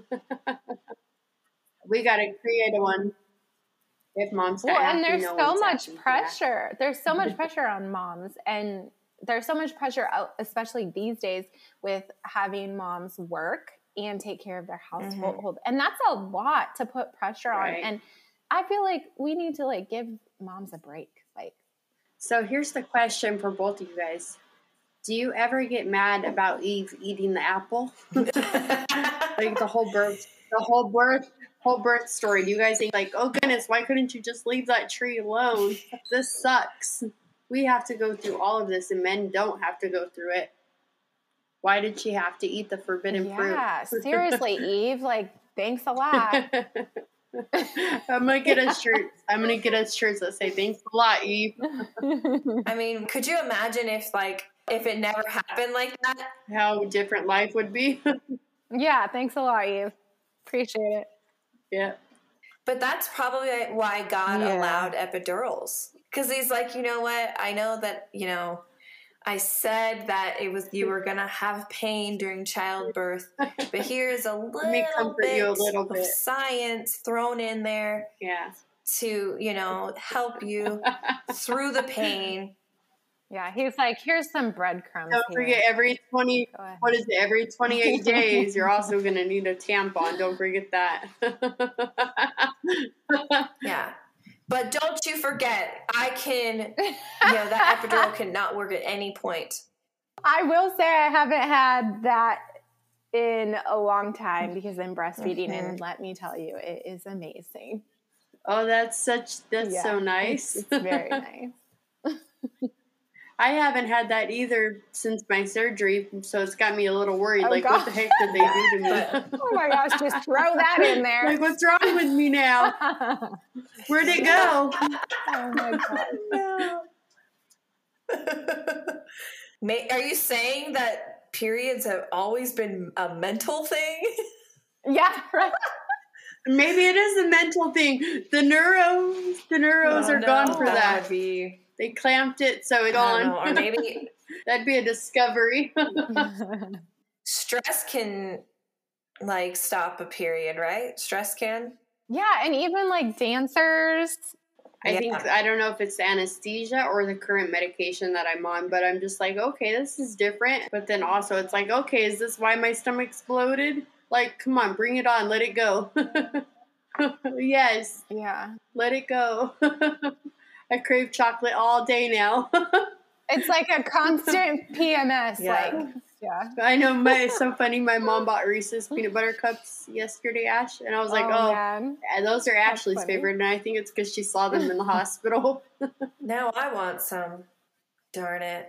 We got to create a one. If mom's not well, happy, and there's no so much happy. pressure. Yeah. There's so much pressure on moms, and there's so much pressure, especially these days, with having moms work and take care of their household, mm-hmm. and that's a lot to put pressure right. on. And I feel like we need to like give moms a break. Like, so here's the question for both of you guys: do you ever get mad about Eve eating the apple? Like the whole birth, the whole birth. Whole birth story. Do you guys think like, oh goodness, why couldn't you just leave that tree alone? This sucks. We have to go through all of this, and men don't have to go through it. Why did she have to eat the forbidden yeah, fruit? Yeah, seriously, Eve. Like, thanks a lot. I'm gonna get us shirts. I'm gonna get us shirts that say "Thanks a lot, Eve." I mean, could you imagine if like if it never happened like that? How different life would be. Yeah, thanks a lot, Eve. Appreciate it. Yeah. But that's probably why God yeah. allowed epidurals. Because he's like, you know what? I know that, you know, I said that it was you were going to have pain during childbirth, but here's a little bit a little of bit. science thrown in there yeah. to, you know, help you through the pain. Yeah, he's like, here's some breadcrumbs. Don't here. forget, every twenty, what is it? Every twenty-eight days, you're also going to need a tampon. Don't forget that. Yeah, but don't you forget, I can, you know, that epidural cannot work at any point. I will say I haven't had that in a long time because I'm breastfeeding, mm-hmm. and let me tell you, it is amazing. Oh, that's such, that's yeah, so nice. It's, it's very nice. I haven't had that either since my surgery, so it's got me a little worried. Oh, like, God. What the heck did they do to me? Oh, my gosh, just throw that in there. Like, what's wrong with me now? Where'd it go? Oh, my God. No. Are you saying that periods have always been a mental thing? Yeah, right. Maybe it is a mental thing. The neuros, the neuros oh, are no, gone for that. That would be... They clamped it, so it on. Know, or maybe that'd be a discovery. Stress can, like, stop a period, right? Stress can. Yeah, and even like dancers. I yeah. think I don't know if it's the anesthesia or the current medication that I'm on, but I'm just like, okay, this is different. But then also, it's like, okay, is this why my stomach exploded? Like, come on, bring it on, let it go. Yes. Yeah. Let it go. I crave chocolate all day now. It's like a constant P M S. Yeah. Like, yeah. I know. My it's so funny. My mom bought Reese's peanut butter cups yesterday, Ash, and I was like, "Oh, oh yeah, those are That's Ashley's funny. favorite," and I think it's because she saw them in the hospital. Now I want some. Darn it.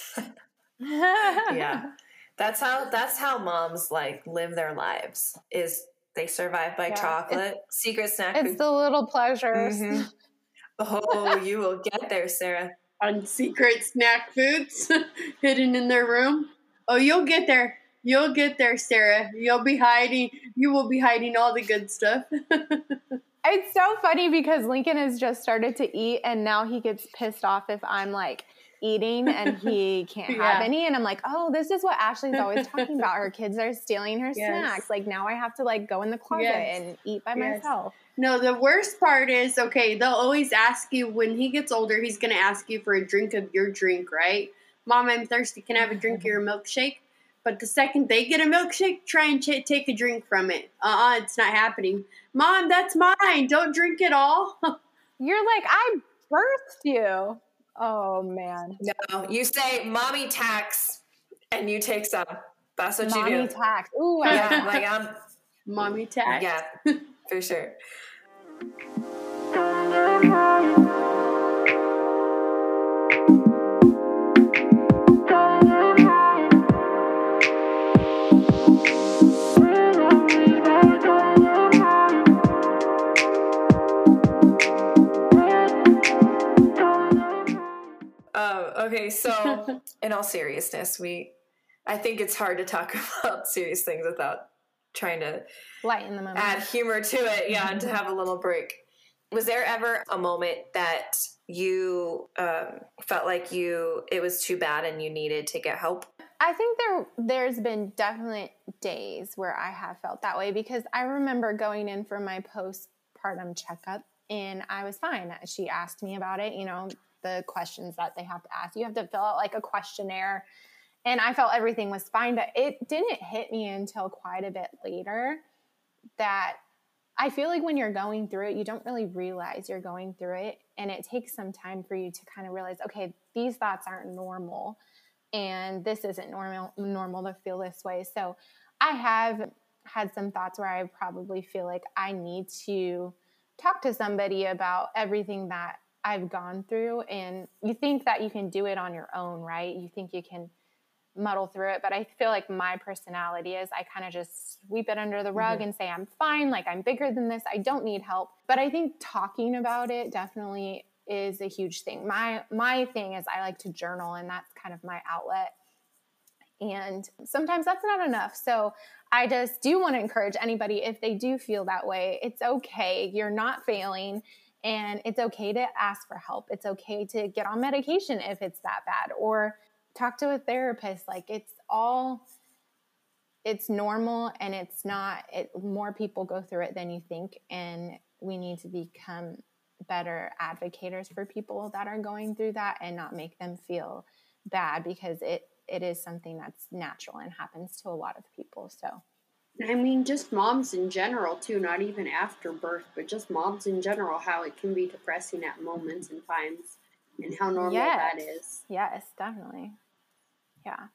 Yeah, that's how that's how moms like live their lives. Is they survive by yeah. chocolate, it's, secret snack. It's food. The little pleasures. Mm-hmm. Oh, you will get there, Sarah. on secret snack foods hidden in their room. Oh, you'll get there. You'll get there, Sarah. You'll be hiding. You will be hiding all the good stuff. It's so funny because Lincoln has just started to eat, and now he gets pissed off if I'm like eating and he can't have Yeah. any. And I'm like, oh, this is what Ashley's always talking about. Her kids are stealing her Yes. snacks. Like now I have to like go in the closet Yes. and eat by Yes. myself. No, the worst part is, okay, they'll always ask you, when he gets older, he's going to ask you for a drink of your drink, right? Mom, I'm thirsty. Can I have a drink of your milkshake? But the second they get a milkshake, try and ch- take a drink from it. Uh-uh, it's not happening. Mom, that's mine. Don't drink it all. You're like, I birthed you. Oh, man. No, you say mommy tax and you take some. That's what Mommy you do. tax. Ooh, I Yeah, know. like I'm, Mommy tax. yeah, for sure. Um, okay, so in all seriousness, we, I think it's hard to talk about serious things without trying to Lighten the moment. add humor to it, yeah, and to have a little break. Was there ever a moment that you um, felt like you it was too bad and you needed to get help? I think there there's been definite days where I have felt that way, because I remember going in for my postpartum checkup and I was fine. She asked me about it, you know, the questions that they have to ask. You have to fill out like a questionnaire, and I felt everything was fine, but it didn't hit me until quite a bit later that I feel like when you're going through it, you don't really realize you're going through it, and it takes some time for you to kind of realize, okay, these thoughts aren't normal. And this isn't normal normal to feel this way. So I have had some thoughts where I probably feel like I need to talk to somebody about everything that I've gone through. And you think that you can do it on your own, right? You think you can muddle through it. But I feel like my personality is I kind of just sweep it under the rug mm-hmm. and say, I'm fine. Like I'm bigger than this. I don't need help. But I think talking about it definitely is a huge thing. My my thing is I like to journal, and that's kind of my outlet. And sometimes that's not enough. So I just do want to encourage anybody, if they do feel that way, it's okay. You're not failing, and it's okay to ask for help. It's okay to get on medication if it's that bad, or talk to a therapist. Like it's all, it's normal, and it's not, it, more people go through it than you think. And we need to become better advocates for people that are going through that and not make them feel bad, because it, it is something that's natural and happens to a lot of people. So, I mean, just moms in general too, not even after birth, but just moms in general, how it can be depressing at moments and times, and how normal yes. that is. Yes, definitely. Yeah.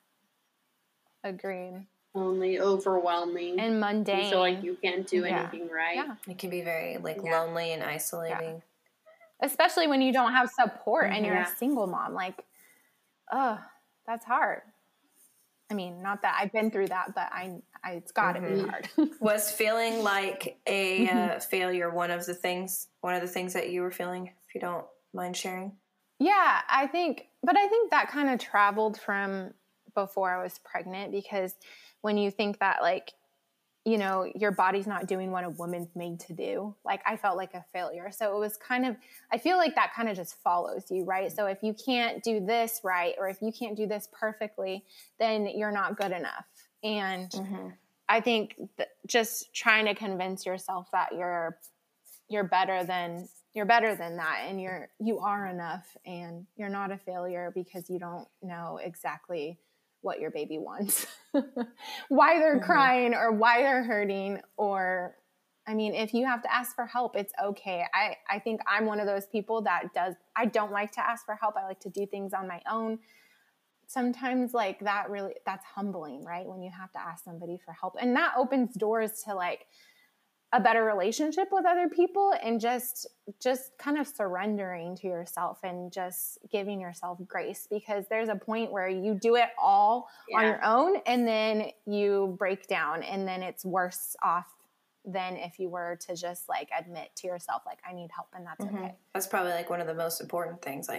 Agreed. Only overwhelming. And mundane. You feel like you can't do yeah. anything right. Yeah. It can be very like yeah. lonely and isolating. Yeah. Especially when you don't have support mm-hmm. and you're yeah. a single mom. Like, oh, that's hard. I mean, not that I've been through that, but I, I it's got to mm-hmm. be hard. Was feeling like a uh, failure one of the things, one of the things that you were feeling, if you don't mind sharing? Yeah, I think, but I think that kind of traveled from before I was pregnant, because when you think that, like, you know, your body's not doing what a woman's made to do, like I felt like a failure. So it was kind of, I feel like that kind of just follows you, right? So if you can't do this right, or if you can't do this perfectly, then you're not good enough. And mm-hmm. I think that just trying to convince yourself that you're, you're better than, you're better than that. And you're, you are enough, and you're not a failure because you don't know exactly what your baby wants, why they're mm-hmm. crying or why they're hurting. Or, I mean, if you have to ask for help, it's okay. I, I think I'm one of those people that does, I don't like to ask for help. I like to do things on my own. Sometimes like that really, that's humbling, right? When you have to ask somebody for help, and that opens doors to like a better relationship with other people, and just, just kind of surrendering to yourself and just giving yourself grace, because there's a point where you do it all yeah. on your own, and then you break down, and then it's worse off than if you were to just like admit to yourself, like, I need help, and that's mm-hmm. okay. That's probably like one of the most important things, like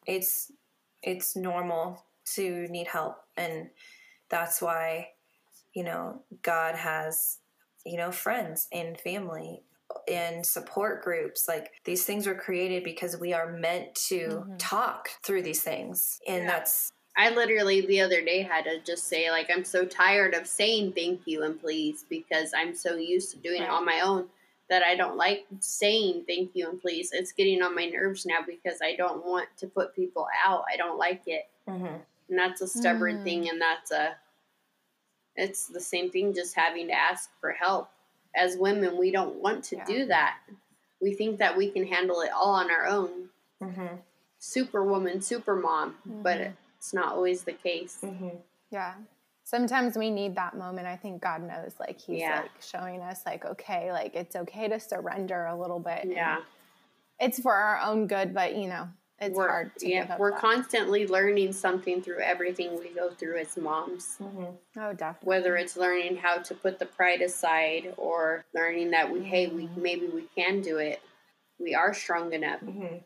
it's it's normal to need help, and that's why, you know, God has, you know, friends and family and support groups. Like, these things were created because we are meant to mm-hmm. talk through these things. And yeah. that's, I literally the other day had to just say, like, I'm so tired of saying thank you and please, because I'm so used to doing right. it on my own that I don't like saying thank you and please. It's getting on my nerves now because I don't want to put people out. I don't like it. Mm-hmm. And that's a stubborn mm-hmm. thing. And that's a, it's the same thing, just having to ask for help. As women, we don't want to yeah. do that. We think that we can handle it all on our own. Mm-hmm. Superwoman, super mom, mm-hmm. but it's not always the case. Mm-hmm. Yeah. Sometimes we need that moment. I think God knows, like, he's yeah. like showing us, like, okay, like, it's okay to surrender a little bit. Yeah. It's for our own good, but, you know, it's we're, hard to yeah, give up we're that. constantly learning something through everything we go through as moms. Mm-hmm. Oh, definitely. Whether it's learning how to put the pride aside, or learning that we, mm-hmm. hey, we maybe we can do it. We are strong enough. Mm-hmm.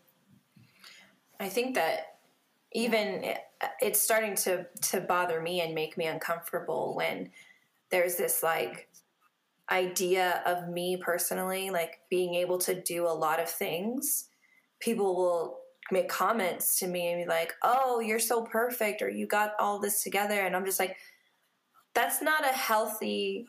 I think that even yeah. it, it's starting to, to bother me and make me uncomfortable when there's this, like, idea of me personally, like, being able to do a lot of things. People will make comments to me and be like, oh, you're so perfect, or you got all this together. And I'm just like, that's not a healthy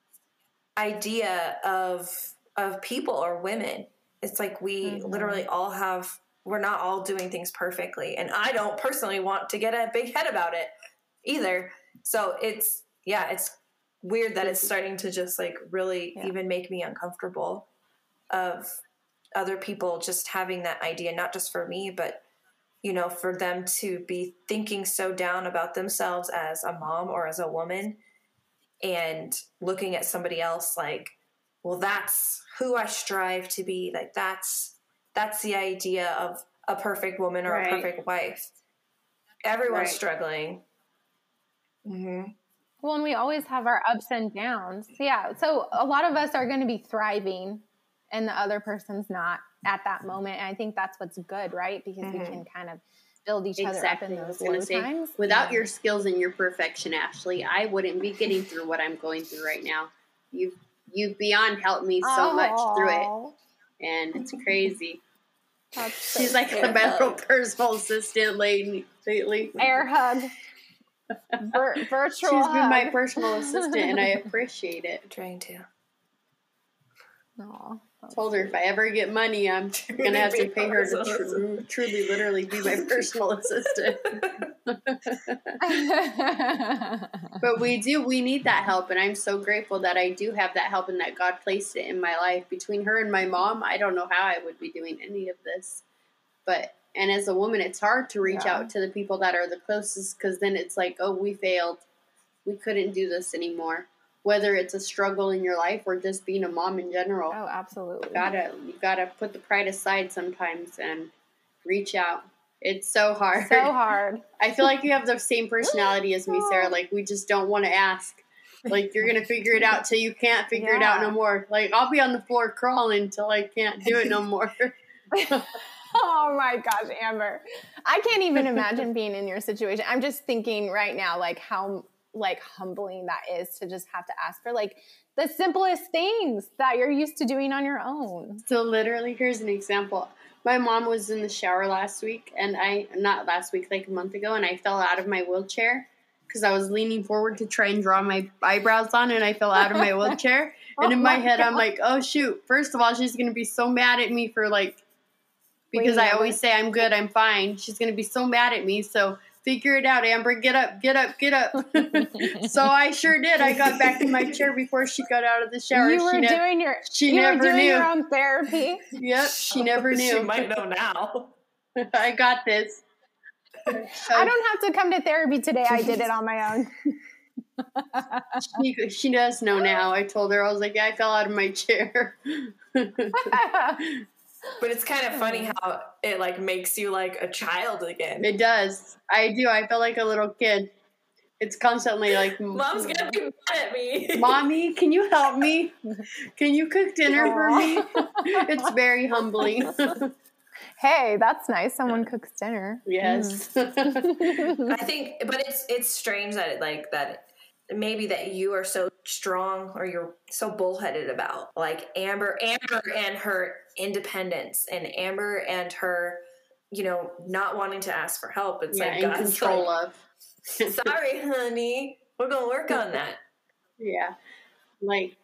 idea of, of people or women. It's like, we mm-hmm. literally all have, we're not all doing things perfectly. And I don't personally want to get a big head about it either. So it's, yeah, it's weird that it's starting to just, like, really yeah. even make me uncomfortable of other people just having that idea, not just for me, but, you know, for them to be thinking so down about themselves as a mom or as a woman, and looking at somebody else like, well, that's who I strive to be. Like, that's, that's the idea of a perfect woman or right. a perfect wife. Everyone's right. struggling. Mm-hmm. Well, and we always have our ups and downs. Yeah. So a lot of us are going to be thriving, and the other person's not at that moment. And I think that's what's good, right? Because mm-hmm. we can kind of build each exactly. other up in those low say, times. Without yeah. your skills and your perfection, Ashley, I wouldn't be getting through what I'm going through right now. You've, you've beyond helped me so Aww. much through it. And it's crazy. So She's like a little personal assistant lately. lately. Air hug. Vir- virtual She's hug. been my personal assistant, and I appreciate it. I'm trying to. Aww. Told her if I ever get money, I'm going to have to pay her to tr- truly, literally be my personal assistant. But we do, we need that help. And I'm so grateful that I do have that help and that God placed it in my life. Between her and my mom, I don't know how I would be doing any of this. But, and as a woman, it's hard to reach yeah. out to the people that are the closest, because then it's like, oh, we failed. We couldn't do this anymore. Whether it's a struggle in your life or just being a mom in general. Oh, absolutely. You gotta, you gotta put the pride aside sometimes and reach out. It's so hard. So hard. I feel like you have the same personality as me, Sarah. Like, we just don't want to ask. Like, you're gonna figure it out till you can't figure yeah. it out no more. Like, I'll be on the floor crawling until I can't do it no more. Oh my gosh, Amber. I can't even imagine being in your situation. I'm just thinking right now, like, how like humbling that is to just have to ask for, like, the simplest things that you're used to doing on your own. So literally, here's an example. My mom was in the shower last week, and I, not last week, like a month ago, and I fell out of my wheelchair because I was leaning forward to try and draw my eyebrows on, and I fell out of my wheelchair. And oh in my, my head, God. I'm like, oh shoot, first of all, she's going to be so mad at me for, like, because Wait, I always say I'm good, I'm fine. She's going to be so mad at me, so figure it out, Amber. Get up, get up, get up. So I sure did. I got back in my chair before she got out of the shower. You were she ne- doing your, she you never were doing knew. your own therapy. Yep, she never knew. She might know now. I got this. So, I don't have to come to therapy today. I did it on my own. she, she does know now. I told her, I was like, yeah, I fell out of my chair. But it's kind of funny how it, like, makes you like a child again. It does. I do. I feel like a little kid. It's constantly like, Mom's gonna be mad at me. Mommy, can you help me? Can you cook dinner Aww. for me? It's very humbling. Hey, that's nice. Someone cooks dinner. Yes. Mm. I think, but it's it's strange that it, like that maybe that you are so strong or you're so bullheaded about like Amber, Amber and her independence and Amber and her, you know, not wanting to ask for help. It's yeah, like in God's control like, of. sorry, honey, we're gonna work on that. Yeah, like.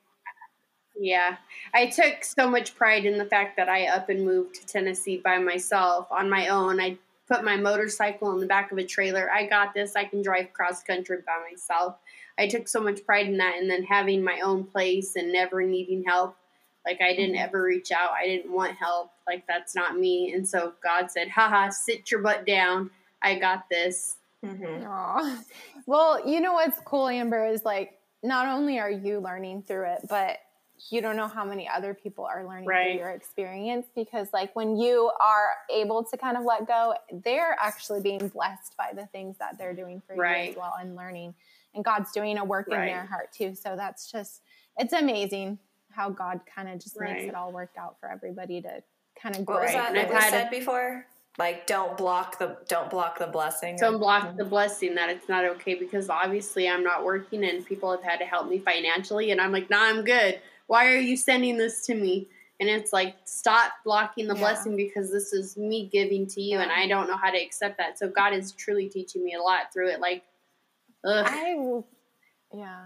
Yeah, I took so much pride in the fact that I up and moved to Tennessee by myself on my own. I put my motorcycle in the back of a trailer. I got this. I can drive cross country by myself. I took so much pride in that, and then having my own place and never needing help. Like I didn't ever reach out. I didn't want help. Like that's not me. And so God said, haha, sit your butt down. I got this. Mm-hmm. Aw. Well, you know what's cool, Amber, is like not only are you learning through it, but you don't know how many other people are learning Right. through your experience, because like when you are able to kind of let go, they're actually being blessed by the things that they're doing for Right. you as well and learning, and God's doing a work Right. in their heart too. So that's just, it's amazing how God kind of just Right. makes it all work out for everybody to kind of grow. What was that And that I've we had said a- before? Like don't block the don't block the blessing. Don't or- block the blessing that it's not okay, because obviously I'm not working and people have had to help me financially, and I'm like, nah, I'm good. Why are you sending this to me? And it's like, stop blocking the Yeah. blessing, because this is me giving to you, Yeah. and I don't know how to accept that. So God is truly teaching me a lot through it. Like, ugh. I will, yeah.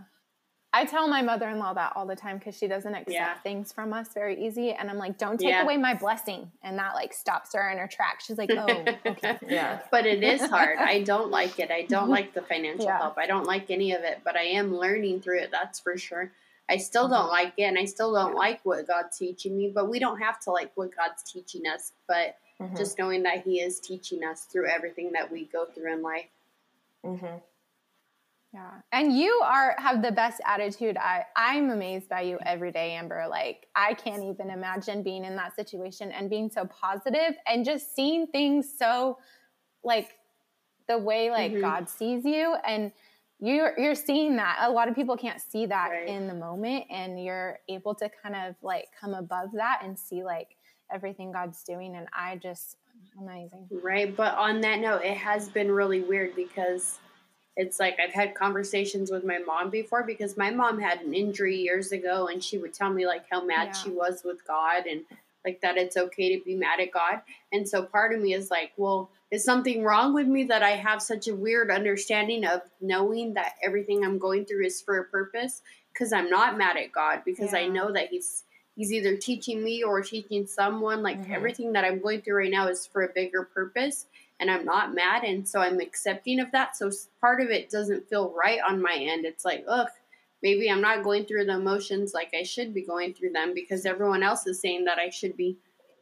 I tell my mother-in-law that all the time because she doesn't accept Yeah. things from us very easy. And I'm like, don't take Yeah. away my blessing. And that like stops her in her tracks. She's like, oh, okay. Yeah. But it is hard. I don't like it. I don't like the financial Yeah. help. I don't like any of it, but I am learning through it. That's for sure. I still don't like it, and I still don't Yeah. like what God's teaching me, but we don't have to like what God's teaching us, but Mm-hmm. just knowing that He is teaching us through everything that we go through in life. Mm-hmm. Yeah. And you are, have the best attitude. I, I'm amazed by you every day, Amber. Like I can't even imagine being in that situation and being so positive and just seeing things so like the way like Mhm. God sees you, and you're you're seeing that. A lot of people can't see that Right. in the moment, and you're able to kind of like come above that and see like everything God's doing. And I just amazing. Right. But on that note, it has been really weird because it's like I've had conversations with my mom before, because my mom had an injury years ago, and she would tell me like how mad Yeah. she was with God, and like that it's okay to be mad at God. And so part of me is like, well, is something wrong with me that I have such a weird understanding of knowing that everything I'm going through is for a purpose? Because I'm not mad at God, because I Yeah. know that he's he's either teaching me or teaching someone. Like Mhm. everything that I'm going through right now is for a bigger purpose, and I'm not mad, and so I'm accepting of that. So s- part of it doesn't feel right on my end. It's like, ugh, maybe I'm not going through the emotions like I should be going through them, because everyone else is saying that I should be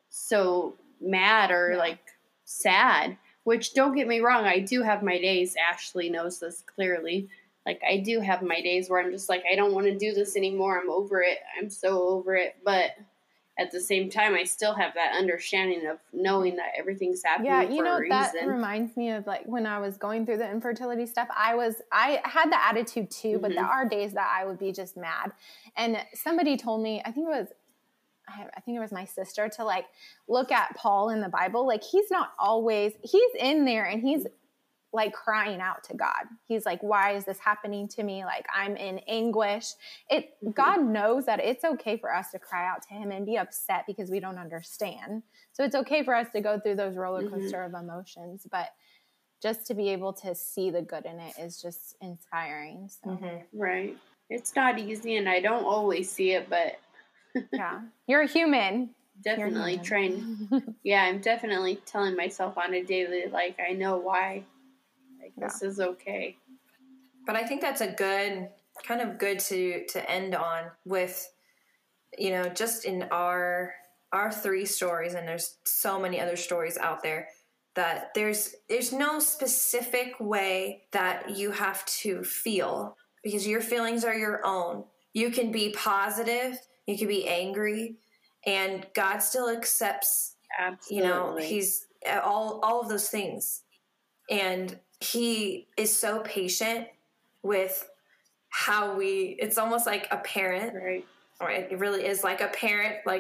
so mad or Yeah. like sad. Which, don't get me wrong, I do have my days. Ashley knows this clearly. Like, I do have my days where I'm just like, I don't want to do this anymore. I'm over it. I'm so over it. But at the same time, I still have that understanding of knowing that everything's happening Yeah, for you know, a that reason. reminds me of like when I was going through the infertility stuff, I was, I had the attitude too, but there Mhm. are days that I would be just mad. And somebody told me, I think it was, I I think it was my sister, to like look at Paul in the Bible. Like he's not always, he's in there and he's like crying out to God. He's like, why is this happening to me? Like I'm in anguish. It, Mhm. God knows that it's okay for us to cry out to him and be upset because we don't understand. So it's okay for us to go through those roller coaster of emotions, but just to be able to see the good in it is just inspiring. So Mm-hmm. Right. It's not easy, and I don't always see it, but yeah, you're a human. definitely You're trying. human. Yeah, I'm definitely telling myself on a daily, like, I know why. Like, Yeah. this is okay. But I think that's a good kind of good to to end on with, you know, just in our our three stories, and there's so many other stories out there, that there's there's no specific way that you have to feel, because your feelings are your own. You can be positive, you can be angry, and God still accepts, Absolutely. you know, he's all all of those things. And he is so patient with how we, it's almost like a parent, Right. or it really is like a parent, like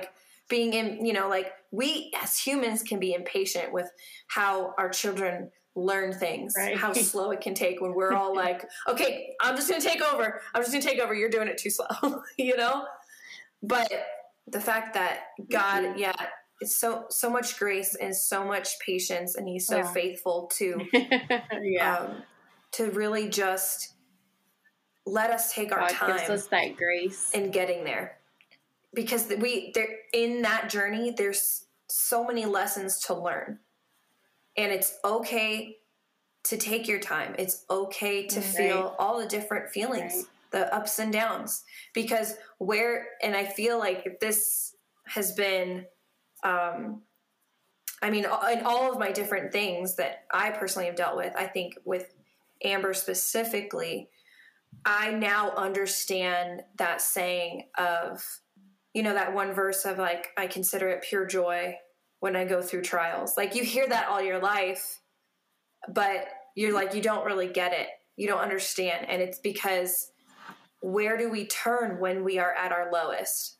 being in, you know, like we as humans can be impatient with how our children learn things, right. how slow it can take when we're all like, okay, I'm just going to take over. I'm just going to take over. You're doing it too slow, you know? But the fact that God, mm-hmm. yeah, it's so, so much grace and so much patience, and he's so yeah. faithful to, yeah. um, to really just let us take our God time. gives us that grace in getting there. Because we, there in that journey, there's so many lessons to learn. And it's okay to take your time. It's okay to right. feel all the different feelings, right. the ups and downs. Because where, and I feel like this has been, um, I mean, in all of my different things that I personally have dealt with, I think with Amber specifically, I now understand that saying of, you know, that one verse of like, I consider it pure joy when I go through trials. Like you hear that all your life, but you're like, you don't really get it. You don't understand. And it's because where do we turn when we are at our lowest?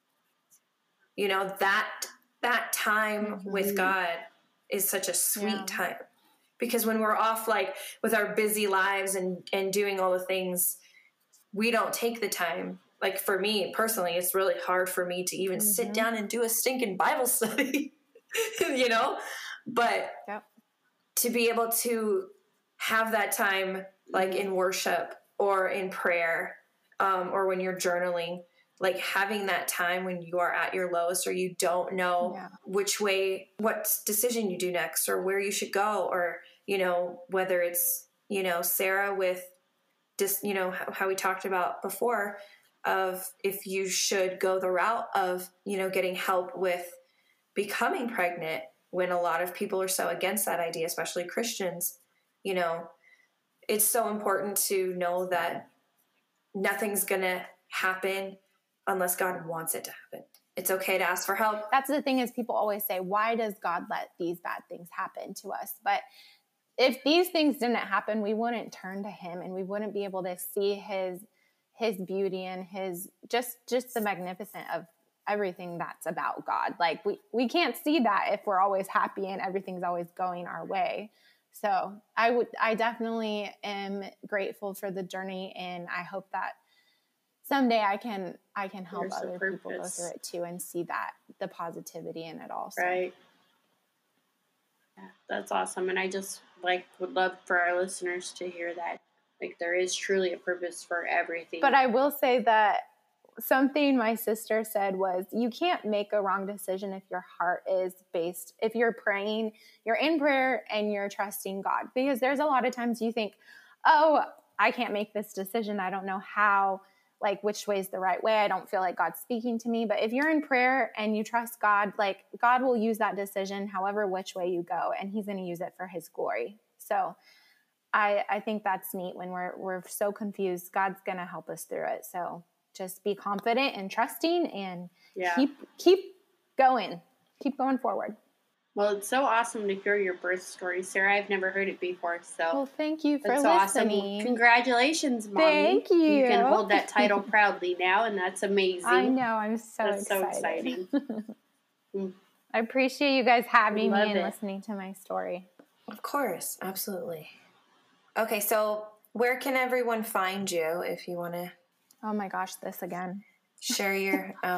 You know, that, that time mm-hmm. with God is such a sweet yeah. time, because when we're off, like with our busy lives and, and doing all the things, we don't take the time. Like for me personally, it's really hard for me to even mm-hmm. sit down and do a stinking Bible study, you know, but yep. to be able to have that time, like mm-hmm. in worship or in prayer, um, or when you're journaling, like having that time when you are at your lowest, or you don't know yeah. which way, what decision you do next, or where you should go, or, you know, whether it's, you know, Sarah with just, you know, how, how we talked about before, of if you should go the route of, you know, getting help with becoming pregnant, when a lot of people are so against that idea, especially Christians. You know, it's so important to know that nothing's going to happen unless God wants it to happen. It's okay to ask for help. That's the thing, is people always say, why does God let these bad things happen to us? But if these things didn't happen, we wouldn't turn to him, and we wouldn't be able to see his his beauty and his just just the magnificent of everything that's about God. Like we we can't see that if we're always happy and everything's always going our way. So I would I definitely am grateful for the journey, and I hope that someday I can I can help There's other people go through it too and see that the positivity in it also. Right. Yeah, that's awesome. And I just like would love for our listeners to hear that. Like there is truly a purpose for everything. But I will say that something my sister said was, you can't make a wrong decision if your heart is based, if you're praying, you're in prayer and you're trusting God. Because there's a lot of times you think, oh, I can't make this decision. I don't know how, like which way is the right way. I don't feel like God's speaking to me. But if you're in prayer and you trust God, like God will use that decision however which way you go, and he's going to use it for his glory. So I, I think that's neat when we're we're so confused. God's going to help us through it. So just be confident and trusting, and yeah. keep keep going. Keep going forward. Well, it's so awesome to hear your birth story, Sarah. I've never heard it before. So well, thank you for that's listening. Awesome. Congratulations, Mommy. Thank you. You can hold that title proudly now, and that's amazing. I know. I'm so that's excited. so exciting. mm. I appreciate you guys having me and it. listening to my story. Of course. Absolutely. Okay, so where can everyone find you if you want to? Oh my gosh, this again. Share your. Oh.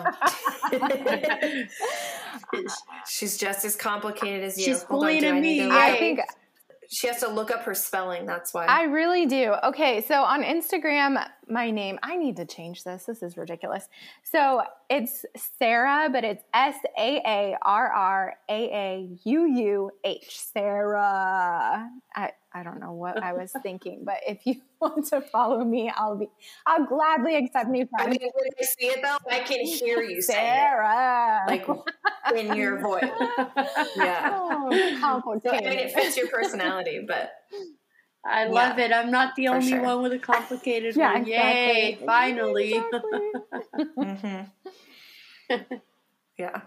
She's just as complicated as you. She's Hold on, do I me. To I think she has to look up her spelling. That's why. I really do. Okay, so on Instagram, my name, I need to change this. This is ridiculous. So it's Sarah, but it's S A A R R A A U U H. Sarah. I, I don't know what I was thinking, but if you want to follow me, I'll be, I'll gladly accept new friends. I mean, when I see it though, I can hear you say Sarah. it, like in your voice. Yeah. Oh, complicated. So, I mean, it fits your personality, but. I love yeah, it. I'm not the only sure. one with a complicated yeah, one. Exactly. Yay, finally. Exactly. mm-hmm. Yeah.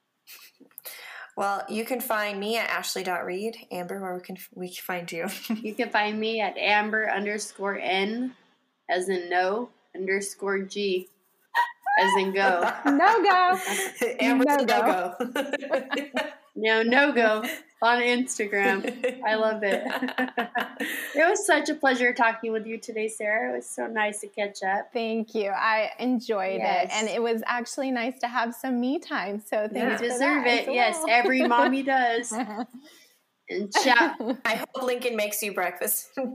Well, you can find me at ashley dot reed. Amber, where we can we can find you? You can find me at amber underscore n, as in no, underscore g. As in go. No go. Amber's No no go. go. No, no go on Instagram. I love it. It was such a pleasure talking with you today, Sarah. It was so nice to catch up. Thank you. I enjoyed Yes. it. And it was actually nice to have some me time. So thank Yeah. you. You deserve it. Yes, every mommy does. And ciao. I hope Lincoln makes you breakfast. Oh,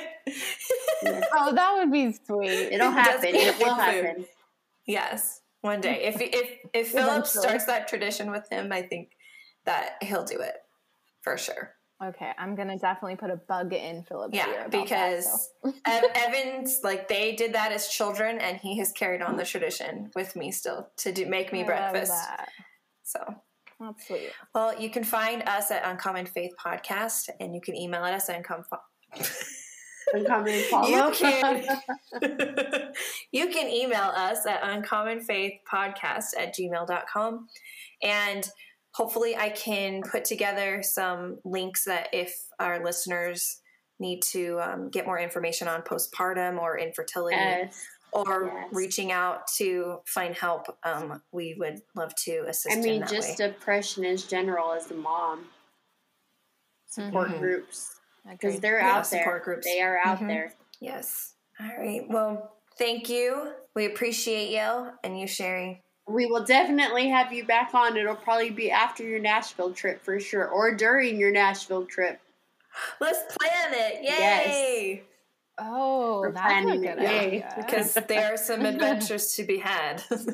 that would be sweet. It'll happen. It will Food. happen. Yes, one day. If if if Philip Eventually. starts that tradition with him, I think that he'll do it for sure. Okay, I'm gonna definitely put a bug in Philip's ear Yeah, about because that, so. Ev- Evans, like they did that as children, and he has carried on the tradition with me still to do make me I love breakfast. that. So, That's sweet. well, you can find us at Uncommon Faith Podcast, and you can email us at Uncom. Uncommon follow. You can you can email us at uncommonfaithpodcast at gmail dot com, and hopefully I can put together some links that if our listeners need to um, get more information on postpartum or infertility Yes. or yes. reaching out to find help, um, we would love to assist I mean, in that just way. depression in general as a mom. Support Mhm. groups. Because Agreed. they're Yeah, out there. support groups. They are out Mhm. there. Yes. All right. Well, thank you. We appreciate you and you sharing. We will definitely have you back on. It'll probably be after your Nashville trip for sure, or during your Nashville trip. Let's plan it. Yes. Yay. Oh, We're that's a planning good it. Yay. idea. Because there are some adventures to be had. All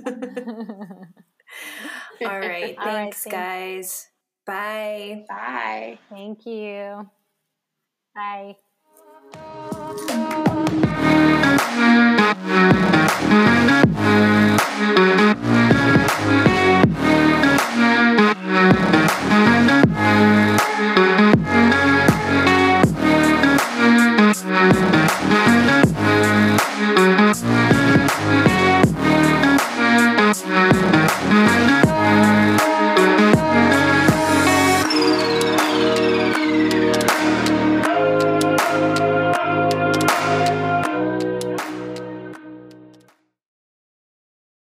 right. All right, Thanks, thanks. guys. Bye. Bye. Thank you. Bye.